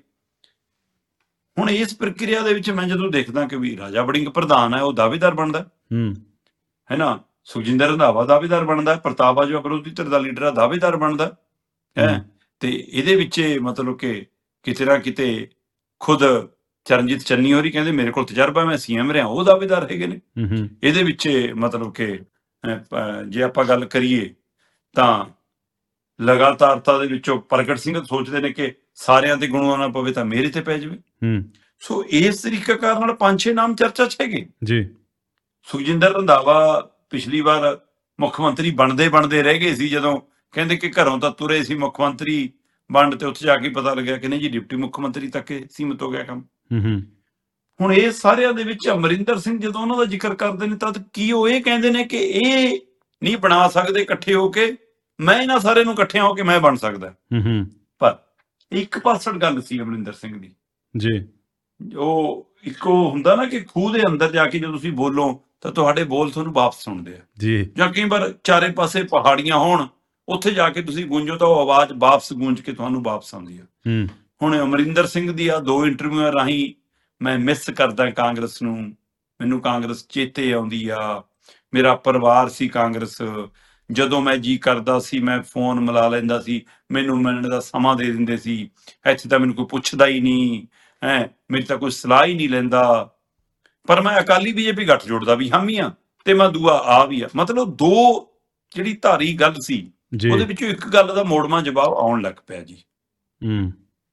ਹੁਣ ਇਸ ਪ੍ਰਕਿਰਿਆ ਦੇ ਵਿੱਚ ਮੈਂ ਜਦੋਂ ਦੇਖਦਾ ਕਿ ਵੀ ਰਾਜਾ ਵੜਿੰਗ ਪ੍ਰਧਾਨ ਹੈ, ਉਹ ਦਾਅਵੇਦਾਰ ਬਣਦਾ, ਹੂੰ ਹੈ ਨਾ, ਸੁਖਜਿੰਦਰ ਰੰਧਾਵਾ ਦਾਅਵੇਦਾਰ ਬਣਦਾ, ਪ੍ਰਤਾਪ ਬਾਜਵਾ ਵਿਰੋਧੀ ਧਿਰ ਦਾ ਲੀਡਰ ਆ ਦਾਅਵੇਦਾਰ ਬਣਦਾ ਹੈ, ਤੇ ਇਹਦੇ ਵਿੱਚ ਮਤਲਬ ਕਿ ਕਿਤੇ ਨਾ ਕਿਤੇ ਖੁਦ ਚਰਨਜੀਤ ਚੰਨੀ ਹੋਰੀ ਕਹਿੰਦੇ ਮੇਰੇ ਕੋਲ ਤਜਰਬਾ, ਮੈਂ ਸੀ ਐਮ ਰਿਹਾ, ਉਹ ਦਾਅਵੇਦਾਰ ਹੈਗੇ ਨੇ। ਹੂੰ ਹੂੰ ਇਹਦੇ ਵਿੱਚ ਮਤਲਬ ਕਿ ਜੇ ਆਪਾਂ ਗੱਲ ਕਰੀਏ ਤਾਂ ਲਗਾਤਾਰਤਾ ਦੇ ਵਿੱਚੋਂ ਪ੍ਰਗਟ ਸਿੰਘ ਸੋਚਦੇ ਨੇ ਕਿ ਸਾਰਿਆਂ ਤੇ ਗੁਣਾਉਣਾ ਨਾ ਪਵੇ ਤਾਂ ਮੇਰੇ ਤੇ ਪੈ ਜਾਵੇ। ਹੂੰ ਸੋ ਇਸ ਤਰੀਕੇ ਕਾਰਨ ਨਾਲ ਪੰਜ ਛੇ ਨਾਮ ਚਰਚਾ 'ਚ ਹੈਗੇ ਜੀ। ਸੁਖਜਿੰਦਰ ਰੰਧਾਵਾ ਪਿਛਲੀ ਵਾਰ ਮੁੱਖ ਮੰਤਰੀ ਬਣਦੇ ਬਣਦੇ ਰਹਿ ਗਏ ਸੀ, ਜਦੋਂ ਕਹਿੰਦੇ ਕਿ ਘਰੋਂ ਤਾਂ ਤੁਰੇ ਸੀ ਮੁੱਖ ਮੰਤਰੀ ਬਣ, ਤੇ ਉੱਥੇ ਜਾ ਕੇ ਪਤਾ ਲੱਗਿਆ ਕਿ ਨਹੀਂ ਜੀ ਡਿਪਟੀ ਮੁੱਖ ਮੰਤਰੀ ਤੱਕ ਸੀਮਿਤ ਹੋ ਗਿਆ ਕੰਮ। ਹੂੰ ਹੂੰ ਹੁਣ ਇਹ ਸਾਰਿਆਂ ਦੇ ਵਿੱਚ ਅਮਰਿੰਦਰ ਸਿੰਘ ਜਦੋਂ ਉਹਨਾਂ ਦਾ ਜ਼ਿਕਰ ਕਰਦੇ ਨੇ ਤਾਂ ਕੀ ਉਹ ਇਹ ਕਹਿੰਦੇ ਨੇ ਕਿ ਇਹ ਨਹੀਂ ਬਣਾ ਸਕਦੇ ਇਕੱਠੇ ਹੋ ਕੇ, ਮੈਂ ਇਹਨਾਂ ਸਾਰਿਆਂ ਨੂੰ ਇਕੱਠਿਆਂ ਹੋ ਕੇ ਮੈਂ ਬਣ ਸਕਦਾ? ਹੂੰ ਹੂੰ ਪਰ ਇੱਕ ਪਾਸੜ ਗੱਲ ਸੀ ਅਮਰਿੰਦਰ ਸਿੰਘ ਦੀ ਜੀ। ਉਹ ਇੱਕੋ ਹੁੰਦਾ ਨਾ ਕਿ ਖੂਹ ਦੇ ਅੰਦਰ ਜਾ ਕੇ ਜਦੋਂ ਤੁਸੀਂ ਬੋਲੋ ਤਾਂ ਤੁਹਾਡੇ ਬੋਲ ਤੁਹਾਨੂੰ ਵਾਪਸ ਸੁਣਦੇ ਆ। ਜੀ ਜਾਂ ਕਈ ਵਾਰ ਚਾਰੇ ਪਾਸੇ ਪਹਾੜੀਆਂ ਹੋਣ, ਉੱਥੇ ਜਾ ਕੇ ਤੁਸੀਂ ਗੂੰਜੋ ਤਾਂ ਉਹ ਆਵਾਜ਼ ਵਾਪਸ ਗੂੰਜ ਕੇ ਤੁਹਾਨੂੰ ਵਾਪਸ ਆਉਂਦੀ ਆ। ਹੂੰ ਹੁਣ ਅਮਰਿੰਦਰ ਸਿੰਘ ਦੀ ਆ ਦੋ ਇੰਟਰਵਿਊਆਂ ਰਾਹੀਂ ਮੈਂ ਮਿਸ ਕਰਦਾ ਕਾਂਗਰਸ ਨੂੰ, ਮੈਨੂੰ ਕਾਂਗਰਸ ਚੇਤੇ ਆਉਂਦੀ ਆ, ਮੇਰਾ ਪਰਿਵਾਰ ਸੀ ਕਾਂਗਰਸ, ਜਦੋਂ ਮੈਂ ਜੀ ਕਰਦਾ ਸੀ ਮੈਂ ਫੋਨ ਮਿਲਾ ਲੈਂਦਾ ਸੀ, ਮੈਨੂੰ ਮਿਲਣ ਦਾ ਸਮਾਂ ਦੇ ਦਿੰਦੇ ਸੀ, ਇੱਥੇ ਤਾਂ ਮੈਨੂੰ ਕੋਈ ਪੁੱਛਦਾ ਹੀ ਨਹੀਂ ਹੈ, ਮੇਰੀ ਤਾਂ ਕੋਈ ਸਲਾਹ ਹੀ ਨਹੀਂ ਲੈਂਦਾ। ਪਰ ਮੈਂ ਅਕਾਲੀ ਬੀਜੇਪੀ ਗੱਠਜੋੜ ਦਾ ਵੀ ਹਾਮੀ ਆ ਤੇ ਮੈਂ ਦੂਆ ਆ ਵੀ ਆ। ਮਤਲਬ ਦੋ ਜਿਹੜੀ ਧਾਰੀ ਗੱਲ ਸੀ ਜੀ ਉਹਦੇ ਵਿੱਚੋਂ ਇੱਕ ਗੱਲ ਦਾ ਮੋੜਵਾਂ ਜਵਾਬ ਆਉਣ ਲੱਗ ਪਿਆ ਜੀ। ਹੂੰ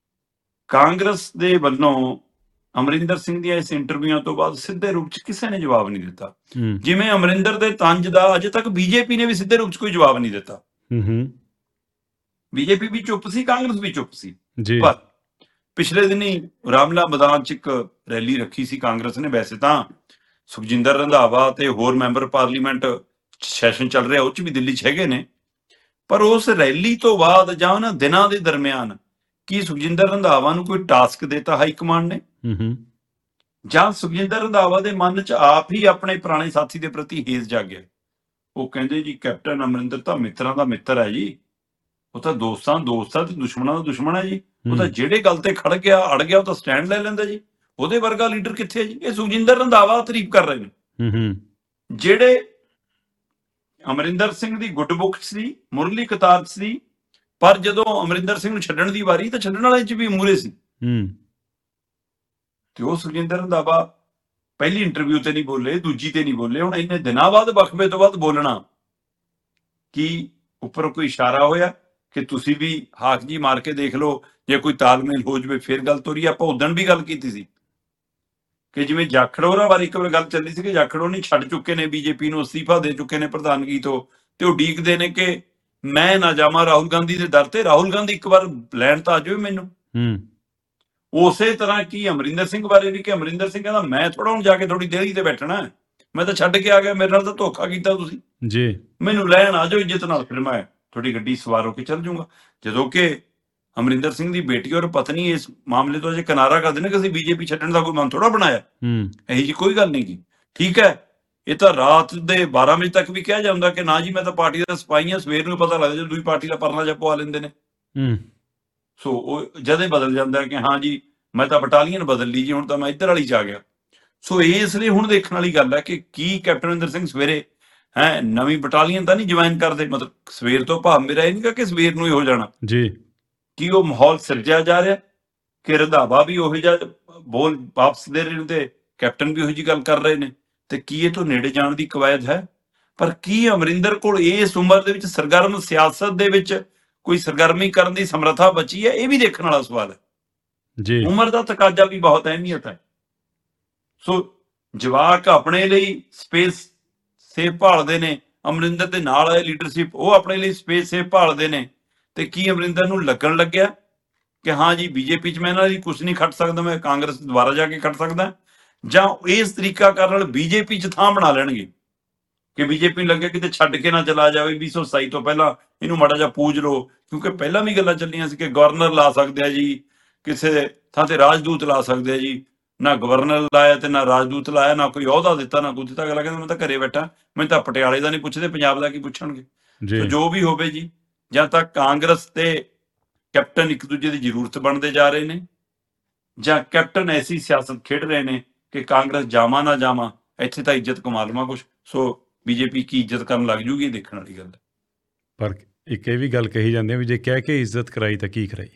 ਕਾਂਗਰਸ ਦੇ ਵੱਲੋਂ ਅਮਰਿੰਦਰ ਸਿੰਘ ਦੀਆਂ ਇਸ ਇੰਟਰਵਿਊਆਂ ਤੋਂ ਬਾਅਦ ਸਿੱਧੇ ਰੂਪ 'ਚ ਕਿਸੇ ਨੇ ਜਵਾਬ ਨਹੀਂ ਦਿੱਤਾ। ਹੂੰ ਜਿਵੇਂ ਅਮਰਿੰਦਰ ਦੇ ਤੰਜ ਦਾ ਅਜੇ ਤੱਕ ਬੀਜੇਪੀ ਨੇ ਵੀ ਸਿੱਧੇ ਰੂਪ 'ਚ ਕੋਈ ਜਵਾਬ ਨਹੀਂ ਦਿੱਤਾ। ਹੂੰ ਹੂੰ ਬੀਜੇਪੀ ਵੀ ਚੁੱਪ ਸੀ, ਕਾਂਗਰਸ ਵੀ ਚੁੱਪ ਸੀ। ਜੀ ਪਰ ਪਿਛਲੇ ਦਿਨੀ ਰਾਮਲਾ ਮੈਦਾਨ 'ਚ ਇੱਕ ਰੈਲੀ ਰੱਖੀ ਸੀ ਕਾਂਗਰਸ ਨੇ। ਵੈਸੇ ਤਾਂ ਸੁਖਜਿੰਦਰ ਰੰਧਾਵਾ ਤੇ ਹੋਰ ਮੈਂਬਰ ਪਾਰਲੀਮੈਂਟ ਸੈਸ਼ਨ ਚੱਲ ਰਿਹਾ, ਉਹ 'ਚ ਵੀ ਦਿੱਲੀ 'ਚ ਹੈਗੇ ਨੇ। ਪਰ ਉਸ ਰੈਲੀ ਤੋਂ ਬਾਅਦ ਜਾਂ ਉਹਨਾਂ ਦਿਨਾਂ ਦੇ ਦਰਮਿਆਨ ਕੀ ਸੁਖਜਿੰਦਰ ਰੰਧਾਵਾ ਨੂੰ ਕੋਈ ਟਾਸਕ ਦਿੱਤਾ ਹਾਈ ਕਮਾਂਡ ਨੇ, ਹੂੰ ਹੂੰ ਜਾਂ ਸੁਖਜਿੰਦਰ ਰੰਧਾਵਾ ਦੇ ਮਨ 'ਚ ਆਪ ਹੀ ਆਪਣੇ ਪੁਰਾਣੇ ਸਾਥੀ ਦੇ ਪ੍ਰਤੀ ਹੇਜ਼ ਜਾਗਿਆ? ਉਹ ਕਹਿੰਦੇ ਜੀ ਕੈਪਟਨ ਅਮਰਿੰਦਰ ਤਾਂ ਮਿੱਤਰਾਂ ਦਾ ਮਿੱਤਰ ਹੈ ਜੀ, ਉਹ ਤਾਂ ਦੋਸਤਾਂ ਦੋਸਤਾਂ ਤੇ ਦੁਸ਼ਮਣਾਂ ਦਾ ਦੁਸ਼ਮਣ ਹੈ ਜੀ, ਉਹ ਤਾਂ ਜਿਹੜੇ ਗੱਲ ਤੇ ਖੜ ਗਿਆ ਅੜ ਗਿਆ ਉਹ ਤਾਂ ਸਟੈਂਡ ਲੈ ਲੈਂਦਾ ਜੀ, ਉਹਦੇ ਵਰਗਾ ਲੀਡਰ ਕਿੱਥੇ ਹੈ ਜੀ? ਇਹ ਸੁਖਜਿੰਦਰ ਰੰਧਾਵਾ ਤਾਰੀਫ ਕਰ ਰਹੇ ਨੇ, ਹੂੰ ਹੂੰ ਜਿਹੜੇ ਅਮਰਿੰਦਰ ਸਿੰਘ ਦੀ ਗੁੱਡ ਬੁੱਕ ਸੀ, ਮੁਰਲੀ ਕਿਤਾਬ ਸੀ। ਪਰ ਜਦੋਂ ਅਮਰਿੰਦਰ ਸਿੰਘ ਨੂੰ ਛੱਡਣ ਦੀ ਵਾਰੀ ਤਾਂ ਛੱਡਣ ਵਾਲੇ 'ਚ ਵੀ ਮੂਰੇ ਸੀ। ਹੂੰ ਤੇ ਉਹ ਸੁਖਜਿੰਦਰ ਰੰਧਾਵਾ ਪਹਿਲੀ ਇੰਟਰਵਿਊ ਤੇ ਨਹੀਂ ਬੋਲੇ, ਦੂਜੀ ਤੇ ਨਹੀਂ ਬੋਲੇ, ਹੁਣ ਇੰਨੇ ਦਿਨਾਂ ਬਾਅਦ ਵਕਫੇ ਤੋਂ ਬਾਅਦ ਬੋਲਣਾ, ਕੀ ਉੱਪਰ ਕੋਈ ਇਸ਼ਾਰਾ ਹੋਇਆ ਕਿ ਤੁਸੀਂ ਵੀ ਹਾਕ ਜੀ ਮਾਰ ਕੇ ਦੇਖ ਲਓ, ਜੇ ਕੋਈ ਤਾਲਮੇਲ ਹੋ ਜਾਵੇ ਫਿਰ ਗੱਲ ਤੋਰੀ? ਆਪਾਂ ਉਦਣ ਵੀ ਗੱਲ ਕੀਤੀ ਸੀ ਕਿ ਜਿਵੇਂ ਜਾਖੜ ਹੋਰਾਂ ਬਾਰੇ ਇੱਕ ਵਾਰ ਗੱਲ ਚੱਲੀ ਸੀ ਕਿ ਜਾਖੜ ਨਹੀਂ ਛੱਡ ਚੁੱਕੇ ਨੇ ਬੀਜੇਪੀ ਨੂੰ, ਅਸਤੀਫਾ ਦੇ ਚੁੱਕੇ ਨੇ ਪ੍ਰਧਾਨਗੀ ਤੋਂ, ਤੇ ਉਹ ਉਡੀਕਦੇ ਨੇ ਕਿ ਮੈਂ ਨਾ ਜਾਵਾਂ ਰਾਹੁਲ ਗਾਂਧੀ ਦੇ ਦਰ ਤੇ, ਰਾਹੁਲ ਗਾਂਧੀ ਇੱਕ ਵਾਰ ਲੈਣ ਤਾਂ ਆ ਜਾਵੇ ਮੈਨੂੰ। ਹੂੰ ਉਸੇ ਤਰ੍ਹਾਂ ਕੀ ਅਮਰਿੰਦਰ ਸਿੰਘ ਬਾਰੇ ਵੀ ਕਿ ਅਮਰਿੰਦਰ ਸਿੰਘ ਕਹਿੰਦਾ ਮੈਂ ਥੋੜਾ ਹੁਣ ਜਾ ਕੇ ਥੋੜੀ ਦੇਰੀ ਤੇ ਬੈਠਣਾ, ਮੈਂ ਤਾਂ ਛੱਡ ਕੇ ਆ ਗਿਆ, ਮੇਰੇ ਨਾਲ ਤਾਂ ਧੋਖਾ ਕੀਤਾ ਤੁਸੀਂ, ਜੀ ਮੈਨੂੰ ਲੈਣ ਆ ਜਾਓ ਇੱਜ਼ਤ ਨਾਲ, ਫਿਰ ਮੈਂ ਤੁਹਾਡੀ ਗੱਡੀ ਸਵਾਰ ਹੋ ਕੇ ਚੱਲ ਜਾਊਂਗਾ। ਜਦੋਂ ਕਿ ਅਮਰਿੰਦਰ ਸਿੰਘ ਦੀ ਬੇਟੀ ਔਰ ਪਤਨੀ ਇਸ ਮਾਮਲੇ ਤੋਂ ਅਜੇ ਕਿਨਾਰਾ ਕਰਦੇ ਨੇ ਕਿ ਅਸੀਂ ਬੀਜੇਪੀ ਛੱਡਣ ਦਾ ਕੋਈ ਮਨ ਥੋੜਾ ਬਣਾਇਆ, ਹੂੰ ਇਹੀ ਜੀ ਕੋਈ ਗੱਲ ਨਹੀਂ ਗੀ। ਠੀਕ ਹੈ, ਇਹ ਤਾਂ ਰਾਤ ਦੇ ਬਾਰਾਂ ਵਜੇ ਤੱਕ ਵੀ ਕਿਹਾ ਜਾਂਦਾ ਕਿ ਨਾ ਜੀ ਮੈਂ ਤਾਂ ਪਾਰਟੀ ਦਾ ਸਿਪਾਹੀ ਹਾਂ, ਸਵੇਰ ਨੂੰ ਪਤਾ ਲੱਗਦਾ ਜਦੋਂ ਦੂਜੀ ਪਾਰਟੀ ਦਾ ਪਰਨਾ ਜਿਹਾ ਪਵਾ ਲੈਂਦੇ ਨੇ। ਹੂੰ ਸੋ ਉਹ ਜਦੇ ਬਦਲ ਜਾਂਦਾ ਕਿ ਹਾਂ ਜੀ ਮੈਂ ਤਾਂ ਬਟਾਲੀਅਨ ਬਦਲ ਲਈ ਜੀ, ਹੁਣ ਤਾਂ ਮੈਂ ਇੱਧਰ ਵਾਲੀ 'ਚ ਆ ਗਿਆ। ਸੋ ਇਸ ਲਈ ਹੁਣ ਦੇਖਣ ਵਾਲੀ ਗੱਲ ਹੈ ਕਿ ਕੀ ਕੈਪਟਨ ਅਮਰਿੰਦਰ ਸਿੰਘ ਸਵੇਰੇ ਹੈ ਨਵੀਂ ਬਟਾਲੀਅਨ ਤਾਂ ਨਹੀਂ ਜੁਆਇਨ ਕਰਦੇ? ਮਤਲਬ ਸਵੇਰ ਤੋਂ ਭਾਵ ਮੇਰਾ ਇਹ ਨਹੀਂ ਕਿ ਸਵੇਰ ਨੂੰ ਹੀ ਹੋ ਜਾਣਾ। ਜੀ ਕੀ ਉਹ ਮਾਹੌਲ ਸਿਰਜਿਆ ਜਾ ਰਿਹਾ ਕਿ ਰੰਧਾਵਾ ਵੀ ਉਹੋ ਜਿਹਾ ਬੋਲ ਵਾਪਸ ਦੇ ਰਹੇ ਨੇ ਤੇ ਕੈਪਟਨ ਵੀ ਉਹੋ ਜਿਹੀ ਗੱਲ ਕਰ ਰਹੇ ਨੇ, ਤੇ ਕੀ ਇਹ ਤੋਂ ਨੇੜੇ ਜਾਣ ਦੀ ਕਵਾਇਦ ਹੈ? ਪਰ ਕੀ ਅਮਰਿੰਦਰ ਕੋਲ ਇਸ ਉਮਰ ਦੇ ਵਿੱਚ ਸਰਗਰਮ ਸਿਆਸਤ ਦੇ ਵਿੱਚ ਕੋਈ ਸਰਗਰਮੀ ਕਰਨ ਦੀ ਸਮਰੱਥਾ ਬਚੀ ਹੈ? ਇਹ ਵੀ ਦੇਖਣ ਵਾਲਾ ਸਵਾਲ ਹੈ। ਜੀ ਉਮਰ ਦਾ ਤਕਾਜ਼ਾ ਵੀ ਬਹੁਤ ਅਹਿਮੀਅਤ ਹੈ। ਸੋ ਜਵਾਕ ਆਪਣੇ ਲਈ ਸਪੇਸ ਸੇਫ ਭਾਲਦੇ ਨੇ, ਅਮਰਿੰਦਰ ਦੇ ਨਾਲ ਆਏ ਲੀਡਰਸ਼ਿਪ ਉਹ ਆਪਣੇ ਲਈ ਸਪੇਸ ਸੇਫ ਭਾਲਦੇ ਨੇ, ਤੇ ਕੀ ਅਮਰਿੰਦਰ ਨੂੰ ਲੱਗਣ ਲੱਗਿਆ ਕਿ ਹਾਂ ਜੀ ਬੀਜੇਪੀ 'ਚ ਮੈਂ ਇਹਨਾਂ ਦੀ ਕੁਛ ਨਹੀਂ ਖੱਟ ਸਕਦਾ, ਮੈਂ ਕਾਂਗਰਸ ਦੁਬਾਰਾ ਜਾ ਕੇ ਖੱਟ ਸਕਦਾ? ਜਾਂ ਇਸ ਤਰੀਕਾ ਕਰਨ ਨਾਲ ਬੀਜੇਪੀ 'ਚ ਥਾਂ ਬਣਾ ਲੈਣਗੇ ਕਿ ਬੀਜੇਪੀ ਨੂੰ ਲੱਗੇ ਕਿਤੇ ਛੱਡ ਕੇ ਨਾ ਚਲਾ ਜਾਵੇ, ਵੀਹ ਸੌ ਸਤਾਈ ਤੋਂ ਪਹਿਲਾਂ ਇਹਨੂੰ ਮਾੜਾ ਜਿਹਾ ਪੂਜ ਲਓ? ਕਿਉਂਕਿ ਪਹਿਲਾਂ ਵੀ ਗੱਲਾਂ ਚੱਲੀਆਂ ਸੀ ਕਿ ਗਵਰਨਰ ਲਾ ਸਕਦੇ ਆ ਜੀ, ਕਿਸੇ ਥਾਂ ਤੇ ਰਾਜਦੂਤ ਲਾ ਸਕਦੇ ਆ ਜੀ, ਨਾ ਗਵਰਨਰ ਲਾਇਆ ਤੇ ਨਾ ਰਾਜਦੂਤ ਲਾਇਆ, ਨਾ ਕੋਈ ਅਹੁਦਾ ਦਿੱਤਾ ਨਾ ਕੁਝ ਦਿੱਤਾ। ਅਗਲਾ ਕਹਿੰਦਾ ਮੈਂ ਤਾਂ ਘਰੇ ਬੈਠਾ, ਮੈਨੂੰ ਤਾਂ ਪਟਿਆਲੇ ਦਾ ਨਹੀਂ ਪੁੱਛਦੇ, ਪੰਜਾਬ ਦਾ ਕੀ ਪੁੱਛਣਗੇ? ਜੀ ਜੋ ਵੀ ਹੋਵੇ ਜੀ, ਜਾਂ ਤਾਂ ਕਾਂਗਰਸ ਤੇ ਕੈਪਟਨ ਇੱਕ ਦੂਜੇ ਦੀ ਜ਼ਰੂਰਤ ਬਣਦੇ ਜਾ ਰਹੇ ਨੇ, ਜਾਂ ਕੈਪਟਨ ਐਸੀ ਸਿਆਸਤ ਖੇਡ ਰਹੇ ਨੇ ਕਿ ਕਾਂਗਰਸ ਜਾਵਾਂ ਨਾ ਜਾਵਾਂ ਇੱਥੇ ਤਾਂ ਇੱਜ਼ਤ ਕਮਾ ਲਵਾਂ ਕੁਛ। ਸੋ ਬੀਜੇਪੀ ਕੀ ਇੱਜ਼ਤ ਕਰਨ ਲੱਗ ਜੂਗੀ, ਇਹ ਦੇਖਣ ਵਾਲੀ ਗੱਲ ਹੈ। ਪਰ ਇੱਕ ਇਹ ਵੀ ਗੱਲ ਕਹੀ ਜਾਂਦੀ ਹੈ ਵੀ ਜੇ ਕਹਿ ਕੇ ਇੱਜ਼ਤ ਕਰਾਈ ਤਾਂ ਕੀ ਕਰਾਈ,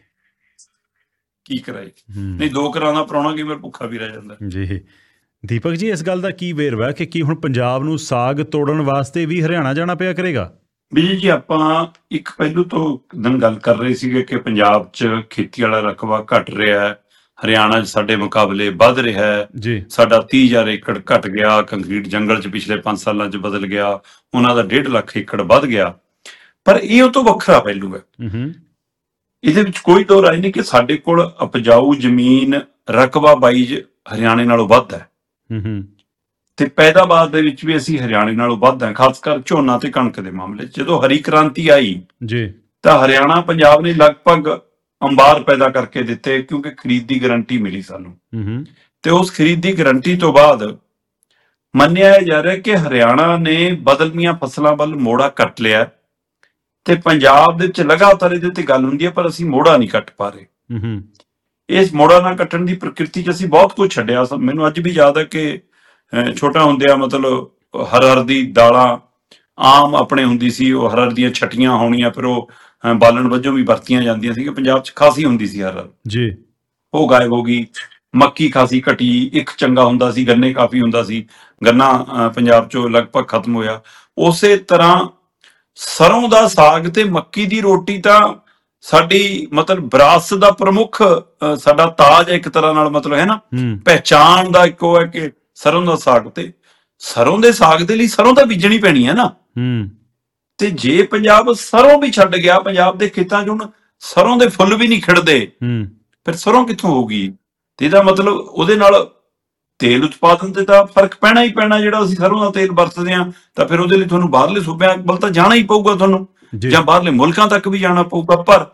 ਕੀ ਕਰਾਏ? ਹੂੰ ਨਹੀਂ ਦੋ ਕਰਾਉਣਾ ਪ੍ਰਾਹੁਣਾ ਕਈ ਵਾਰ ਭੁੱਖਾ ਵੀ ਰਹਿ ਜਾਂਦਾ। ਜੀ ਦੀਪਕ ਜੀ, ਇਸ ਗੱਲ ਦਾ ਕੀ ਵੇਰਵਾ ਕਿ ਕੀ ਹੁਣ ਪੰਜਾਬ ਨੂੰ ਸਾਗ ਤੋੜਨ ਵਾਸਤੇ ਵੀ ਹਰਿਆਣਾ ਜਾਣਾ ਪਿਆ ਕਰੇਗਾ? ਬਿਜੀ ਜੀ, ਆਪਾਂ ਇੱਕ ਪਹਿਲੂ ਤੋਂ ਦਿਨ ਗੱਲ ਕਰ ਰਹੇ ਸੀਗੇ ਕਿ ਪੰਜਾਬ 'ਚ ਖੇਤੀ ਵਾਲਾ ਰਕਬਾ ਘਟ ਰਿਹਾ ਹੈ, ਹਰਿਆਣਾ 'ਚ ਸਾਡੇ ਮੁਕਾਬਲੇ ਵੱਧ ਰਿਹਾ ਹੈ। ਜੀ ਸਾਡਾ ਤੀਹ ਹਜ਼ਾਰ ਏਕੜ ਘਟ ਗਿਆ, ਕੰਕਰੀਟ ਜੰਗਲ 'ਚ ਪਿਛਲੇ ਪੰਜ ਸਾਲਾਂ 'ਚ ਬਦਲ ਗਿਆ, ਉਹਨਾਂ ਦਾ ਡੇਢ ਲੱਖ ਏਕੜ ਵੱਧ ਗਿਆ। ਪਰ ਇਹ ਉਹ ਤੋਂ ਵੱਖਰਾ ਪਹਿਲੂ ਹੈ। ਹੂੰ ਇਹਦੇ ਵਿੱਚ ਕੋਈ ਦੋ ਰਾਏ ਨਹੀਂ ਕਿ ਸਾਡੇ ਕੋਲ ਉਪਜਾਊ ਜ਼ਮੀਨ ਰਕਬਾ ਬਾਈਜ ਹਰਿਆਣੇ ਨਾਲੋਂ ਵੱਧ ਹੈ, ਹੂੰ ਤੇ ਪੈਦਾਵਾਰ ਦੇ ਵਿੱਚ ਵੀ ਅਸੀਂ ਹਰਿਆਣੇ ਨਾਲੋਂ ਵੱਧ ਹਾਂ, ਖਾਸ ਕਰ ਝੋਨਾ ਤੇ ਕਣਕ ਦੇ ਮਾਮਲੇ 'ਚ। ਜਦੋਂ ਹਰੀ ਕ੍ਰਾਂਤੀ ਆਈ ਜੀ ਤਾਂ ਹਰਿਆਣਾ ਪੰਜਾਬ ਨੇ ਲਗਭਗ ਅੰਬਾਰ ਪੈਦਾ ਕਰਕੇ ਦਿੱਤੇ, ਕਿਉਂਕਿ ਖਰੀਦ ਦੀ ਗਰੰਟੀ ਮਿਲੀ ਸਾਨੂੰ। ਹੂੰ ਤੇ ਉਸ ਖਰੀਦ ਦੀ ਗਰੰਟੀ ਤੋਂ ਬਾਅਦ ਮੰਨਿਆ ਜਾ ਰਿਹਾ ਕਿ ਹਰਿਆਣਾ ਨੇ ਬਦਲਵੀਆਂ ਫਸਲਾਂ ਵੱਲ ਮੋੜਾ ਕੱਟ ਲਿਆ ਤੇ ਪੰਜਾਬ ਦੇ ਵਿੱਚ ਲਗਾਤਾਰ ਇਹਦੇ ਤੇ ਗੱਲ ਹੁੰਦੀ ਹੈ, ਪਰ ਅਸੀਂ ਮੋੜਾ ਨਹੀਂ ਕੱਟ ਪਾ ਰਹੇ। ਹੂੰ ਹੂੰ ਇਸ ਮੋੜਾ ਨਾ ਕੱਟਣ ਦੀ ਪ੍ਰਕਿਰਤੀ 'ਚ ਅਸੀਂ ਬਹੁਤ ਕੁਝ ਛੱਡਿਆ। ਸ- ਮੈਨੂੰ ਅੱਜ ਵੀ ਯਾਦ ਹੈ ਕਿ ਅਹ, ਛੋਟਾ ਹੁੰਦਿਆਂ ਮਤਲਬ ਹਰ ਹਰ ਦੀ ਦਾਲਾਂ ਆਮ ਆਪਣੇ ਹੁੰਦੀ ਸੀ, ਉਹ ਹਰ ਹਰ ਦੀਆਂ ਛਟੀਆਂ ਹੋਣੀਆਂ, ਫਿਰ ਉਹ ਅਹ, ਬਾਲਣ ਵਜੋਂ ਵੀ ਵਰਤੀਆਂ ਜਾਂਦੀਆਂ ਸੀ। ਪੰਜਾਬ 'ਚ ਖਾਸੀ ਹੁੰਦੀ ਸੀ ਹਰ ਹਰ, ਜੀ ਉਹ ਗਾਇਬ ਹੋ ਗਈ। ਮੱਕੀ ਖਾਸੀ ਘਟੀ, ਇੱਕ ਚੰਗਾ ਹੁੰਦਾ ਸੀ, ਗੰਨੇ ਕਾਫੀ ਹੁੰਦਾ ਸੀ। ਗੰਨਾ ਅਹ, ਪੰਜਾਬ 'ਚੋਂ ਲਗਭਗ ਖਤਮ ਹੋਇਆ। ਉਸੇ ਤਰ੍ਹਾਂ ਸਰੋਂ ਦਾ ਸਾਗ ਤੇ ਮੱਕੀ ਦੀ ਰੋਟੀ ਤਾਂ ਸਾਡੀ ਮਤਲਬ ਵਿਰਾਸਤ ਦਾ ਪ੍ਰਮੁੱਖ ਅਹ, ਸਾਡਾ ਤਾਜ ਹੈ ਇੱਕ ਤਰ੍ਹਾਂ ਨਾਲ, ਮਤਲਬ ਹੈ ਨਾ, ਹੂੰ ਪਹਿਚਾਣ ਦਾ ਇੱਕੋ ਹੈ ਕਿ ਸਰੋਂ ਦਾ ਸਾਗ। ਤੇ ਸਰੋਂ ਦੇ ਸਾਗ ਦੇ ਲਈ ਸਰੋਂ ਤਾਂ ਬੀਜਣੀ ਪੈਣੀ ਹੈ ਨਾ। ਹੂੰ ਤੇ ਜੇ ਪੰਜਾਬ ਸਰੋਂ ਵੀ ਛੱਡ ਗਿਆ, ਪੰਜਾਬ ਦੇ ਖੇਤਾਂ 'ਚ ਹੁਣ ਸਰੋਂ ਦੇ ਫੁੱਲ ਵੀ ਨਹੀਂ ਖਿੜਦੇ, ਹੂੰ ਫਿਰ ਸਰੋਂ ਕਿੱਥੋਂ ਹੋਊਗੀ? ਤੇ ਇਹਦਾ ਮਤਲਬ ਉਹਦੇ ਨਾਲ ਤੇਲ ਉਤਪਾਦਨ ਤੇ ਤਾਂ ਫਰਕ ਪੈਣਾ ਹੀ ਪੈਣਾ। ਜਿਹੜਾ ਅਸੀਂ ਸਰੋਂ ਦਾ ਤੇਲ ਵਰਤਦੇ ਹਾਂ, ਤਾਂ ਫਿਰ ਉਹਦੇ ਲਈ ਤੁਹਾਨੂੰ ਬਾਹਰਲੇ ਸੂਬਿਆਂ ਵੱਲ ਤਾਂ ਜਾਣਾ ਹੀ ਪਊਗਾ ਤੁਹਾਨੂੰ, ਜੀ ਜਾਂ ਬਾਹਰਲੇ ਮੁਲਕਾਂ ਤੱਕ ਵੀ ਜਾਣਾ ਪਊਗਾ। ਪਰ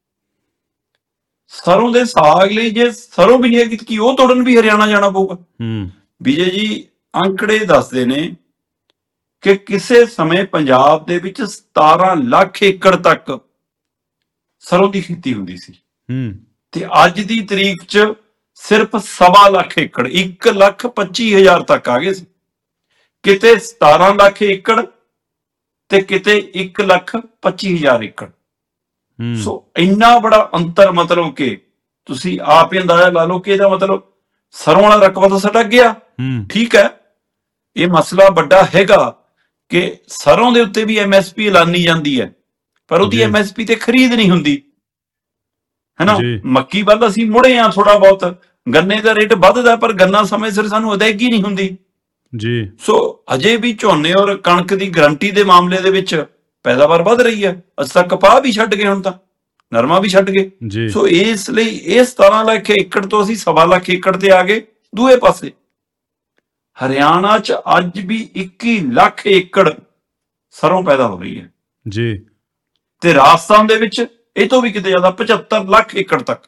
ਸਰੋਂ ਦੇ ਸਾਗ ਲਈ ਜੇ ਸਰੋਂ ਵੀ ਨਹੀਂ ਹੈਗੀ, ਕੀ ਉਹ ਤੋੜਨ ਵੀ ਹਰਿਆਣਾ ਜਾਣਾ ਪਊਗਾ? ਹੂੰ ਵਿਜੇ ਜੀ, ਅੰਕੜੇ ਦੱਸਦੇ ਨੇ ਕਿ ਕਿਸੇ ਸਮੇਂ ਪੰਜਾਬ ਦੇ ਵਿੱਚ ਸਤਾਰਾਂ ਲੱਖ ਏਕੜ ਤੱਕ ਸਰੋਂ ਦੀ ਖੇਤੀ ਹੁੰਦੀ ਸੀ, ਹੂੰ ਤੇ ਅੱਜ ਦੀ ਤਰੀਕ 'ਚ ਸਿਰਫ ਸਵਾ ਲੱਖ ਏਕੜ, ਇੱਕ ਲੱਖ ਪੱਚੀ ਹਜ਼ਾਰ ਤੱਕ ਆ ਗਏ ਸੀ। ਕਿਤੇ ਸਤਾਰਾਂ ਲੱਖ ਏਕੜ ਤੇ ਕਿਤੇ ਇੱਕ ਲੱਖ ਪੱਚੀ ਹਜ਼ਾਰ ਏਕੜ। ਹੂੰ ਸੋ ਇੰਨਾ ਬੜਾ ਅੰਤਰ, ਮਤਲਬ ਕਿ ਤੁਸੀਂ ਆਪ ਹੀ ਅੰਦਾਜ਼ਾ ਲਾ ਲਓ ਕਿ ਇਹਦਾ ਮਤਲਬ ਸਰੋਂ ਵਾਲਾ ਰਕਬਾ ਤਾਂ ਸਾਡਾ ਗਿਆ। ਹੂੰ ਠੀਕ ਹੈ, ਇਹ ਮਸਲਾ ਵੱਡਾ ਹੈਗਾ ਕਿ ਸਰੋਂ ਦੇ ਉੱਤੇ ਵੀ ਐਮਐਸਪੀ ਐਲਾਨੀ ਜਾਂਦੀ ਹੈ, ਪਰ ਉਹਦੀ ਜੀ। ਐਮਐਸਪੀ ਤੇ ਖਰੀਦ ਨਹੀਂ ਹੁੰਦੀ, ਹੈਨਾ। ਜੀ। ਮੱਕੀ ਵੱਲ ਅਸੀਂ ਮੁੜੇ ਆ ਥੋੜਾ ਬਹੁਤ, ਗੰਨੇ ਦਾ ਰੇਟ ਵੱਧਦਾ, ਪਰ ਗੰਨਾ ਸਮੇਂ ਸਿਰ ਸਾਨੂੰ ਅਦਾਇਗੀ ਨਹੀਂ ਹੁੰਦੀ। ਜੀ ਸੋ ਅਜੇ ਵੀ ਝੋਨੇ ਔਰ ਕਣਕ ਦੀ ਗਰੰਟੀ ਦੇ ਮਾਮਲੇ ਦੇ ਵਿੱਚ ਪੈਦਾਵਾਰ ਵੱਧ ਰਹੀ ਹੈ। ਅਸੀਂ ਤਾਂ ਕਪਾਹ ਵੀ ਛੱਡ ਗਏ, ਹੁਣ ਤਾਂ ਨਰਮਾ ਵੀ ਛੱਡ ਗਏ। ਜੀ ਸੋ ਇਸ ਲਈ ਇਹ ਸਤਾਰਾਂ ਲੱਖ ਏਕੜ ਤੋਂ ਅਸੀਂ ਸਵਾ ਲੱਖ ਏਕੜ ਤੇ ਆ ਗਏ। ਦੂਏ ਪਾਸੇ ਹਰਿਆਣਾ 'ਚ ਅੱਜ ਵੀ ਇੱਕੀ ਲੱਖ ਏਕੜ ਸਰੋਂ ਪੈਦਾ ਹੋ ਰਹੀ ਹੈ, ਜੀ ਤੇ ਰਾਜਸਥਾਨ ਦੇ ਵਿੱਚ ਇਹ ਤੋਂ ਵੀ ਕਿਤੇ ਜ਼ਿਆਦਾ, ਪਝੱਤਰ ਲੱਖ ਏਕੜ ਤੱਕ।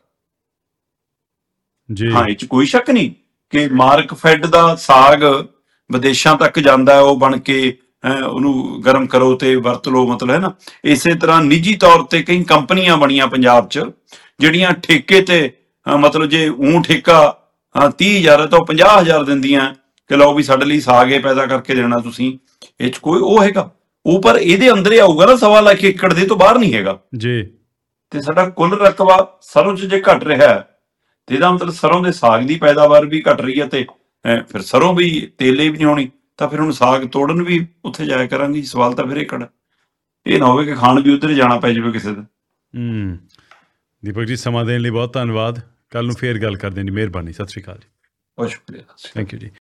ਜੀ ਹਾਂ, ਇਹ 'ਚ ਕੋਈ ਸ਼ੱਕ ਨਹੀਂ ਕਿ ਮਾਰਕ ਫੈਡ ਦਾ ਸਾਗ ਵਿਦੇਸ਼ਾਂ ਤੱਕ ਜਾਂਦਾ ਹੈ, ਉਹ ਬਣ ਕੇ ਅਹ, ਉਹਨੂੰ ਗਰਮ ਕਰੋ ਤੇ ਵਰਤ ਲਓ, ਮਤਲਬ ਹੈ ਨਾ। ਇਸੇ ਤਰ੍ਹਾਂ ਨਿੱਜੀ ਤੌਰ ਤੇ ਕਈ ਕੰਪਨੀਆਂ ਬਣੀਆਂ ਪੰਜਾਬ 'ਚ, ਜਿਹੜੀਆਂ ਠੇਕੇ ਤੇ ਅਹ, ਮਤਲਬ ਜੇ ਊਂ ਠੇਕਾ ਤੀਹ ਹਜ਼ਾਰ ਤਾਂ ਉਹ ਪੰਜਾਹ ਹਜ਼ਾਰ ਦਿੰਦੀਆਂ ਕਿ ਲਓ ਵੀ ਸਾਡੇ ਲਈ ਸਾਗ ਇਹ ਪੈਦਾ ਕਰਕੇ ਦੇਣਾ ਤੁਸੀਂ। ਇਹ 'ਚ ਕੋਈ ਉਹ ਹੈਗਾ ਉਹ, ਪਰ ਇਹਦੇ ਅੰਦਰ ਹੀ ਆਊਗਾ ਨਾ, ਸਵਾ ਲੱਖ ਏਕੜ ਦੇ ਤੋਂ ਬਾਹਰ ਨਹੀਂ ਹੈਗਾ। ਜੀ ਤੇ ਸਾਡਾ ਕੁੱਲ ਰਕਬਾ ਸਰੋਂ 'ਚ ਜੇ ਘਟ ਰਿਹਾ ਹੈ, ਤੇ ਇਹਦਾ ਮਤਲਬ ਸਰੋਂ ਦੇ ਸਾਗ ਦੀ ਪੈਦਾਵਾਰ ਵੀ ਘਟ ਰਹੀ ਹੈ, ਤੇ ਅਹ, ਫਿਰ ਸਰੋਂ ਵੀ ਤੇਲੇ ਵੀ ਨਹੀਂ ਹੋਣੀ, ਤਾਂ ਫਿਰ ਹੁਣ ਸਾਗ ਤੋੜਨ ਵੀ ਉੱਥੇ ਜਾਇਆ ਕਰਾਂਗੇ। ਸਵਾਲ ਤਾਂ ਫਿਰ ਇਹ ਖੜਾ, ਇਹ ਨਾ ਹੋਵੇ ਕਿ ਖਾਣ ਵੀ ਉੱਧਰ ਜਾਣਾ ਪੈ ਜਾਵੇ ਕਿਸੇ ਦਾ। ਹੂੰ ਦੀਪਕ ਜੀ, ਸਮਾਂ ਦੇਣ ਲਈ ਬਹੁਤ ਧੰਨਵਾਦ। ਕੱਲ ਨੂੰ ਫੇਰ ਗੱਲ ਕਰਦੇ ਹਾਂ ਜੀ। ਮਿਹਰਬਾਨੀ, ਸਤਿ ਸ਼੍ਰੀ ਅਕਾਲ ਜੀ। ਬਹੁਤ ਸ਼ੁਕਰੀਆ। ਥੈਂਕ ਯੂ ਜੀ।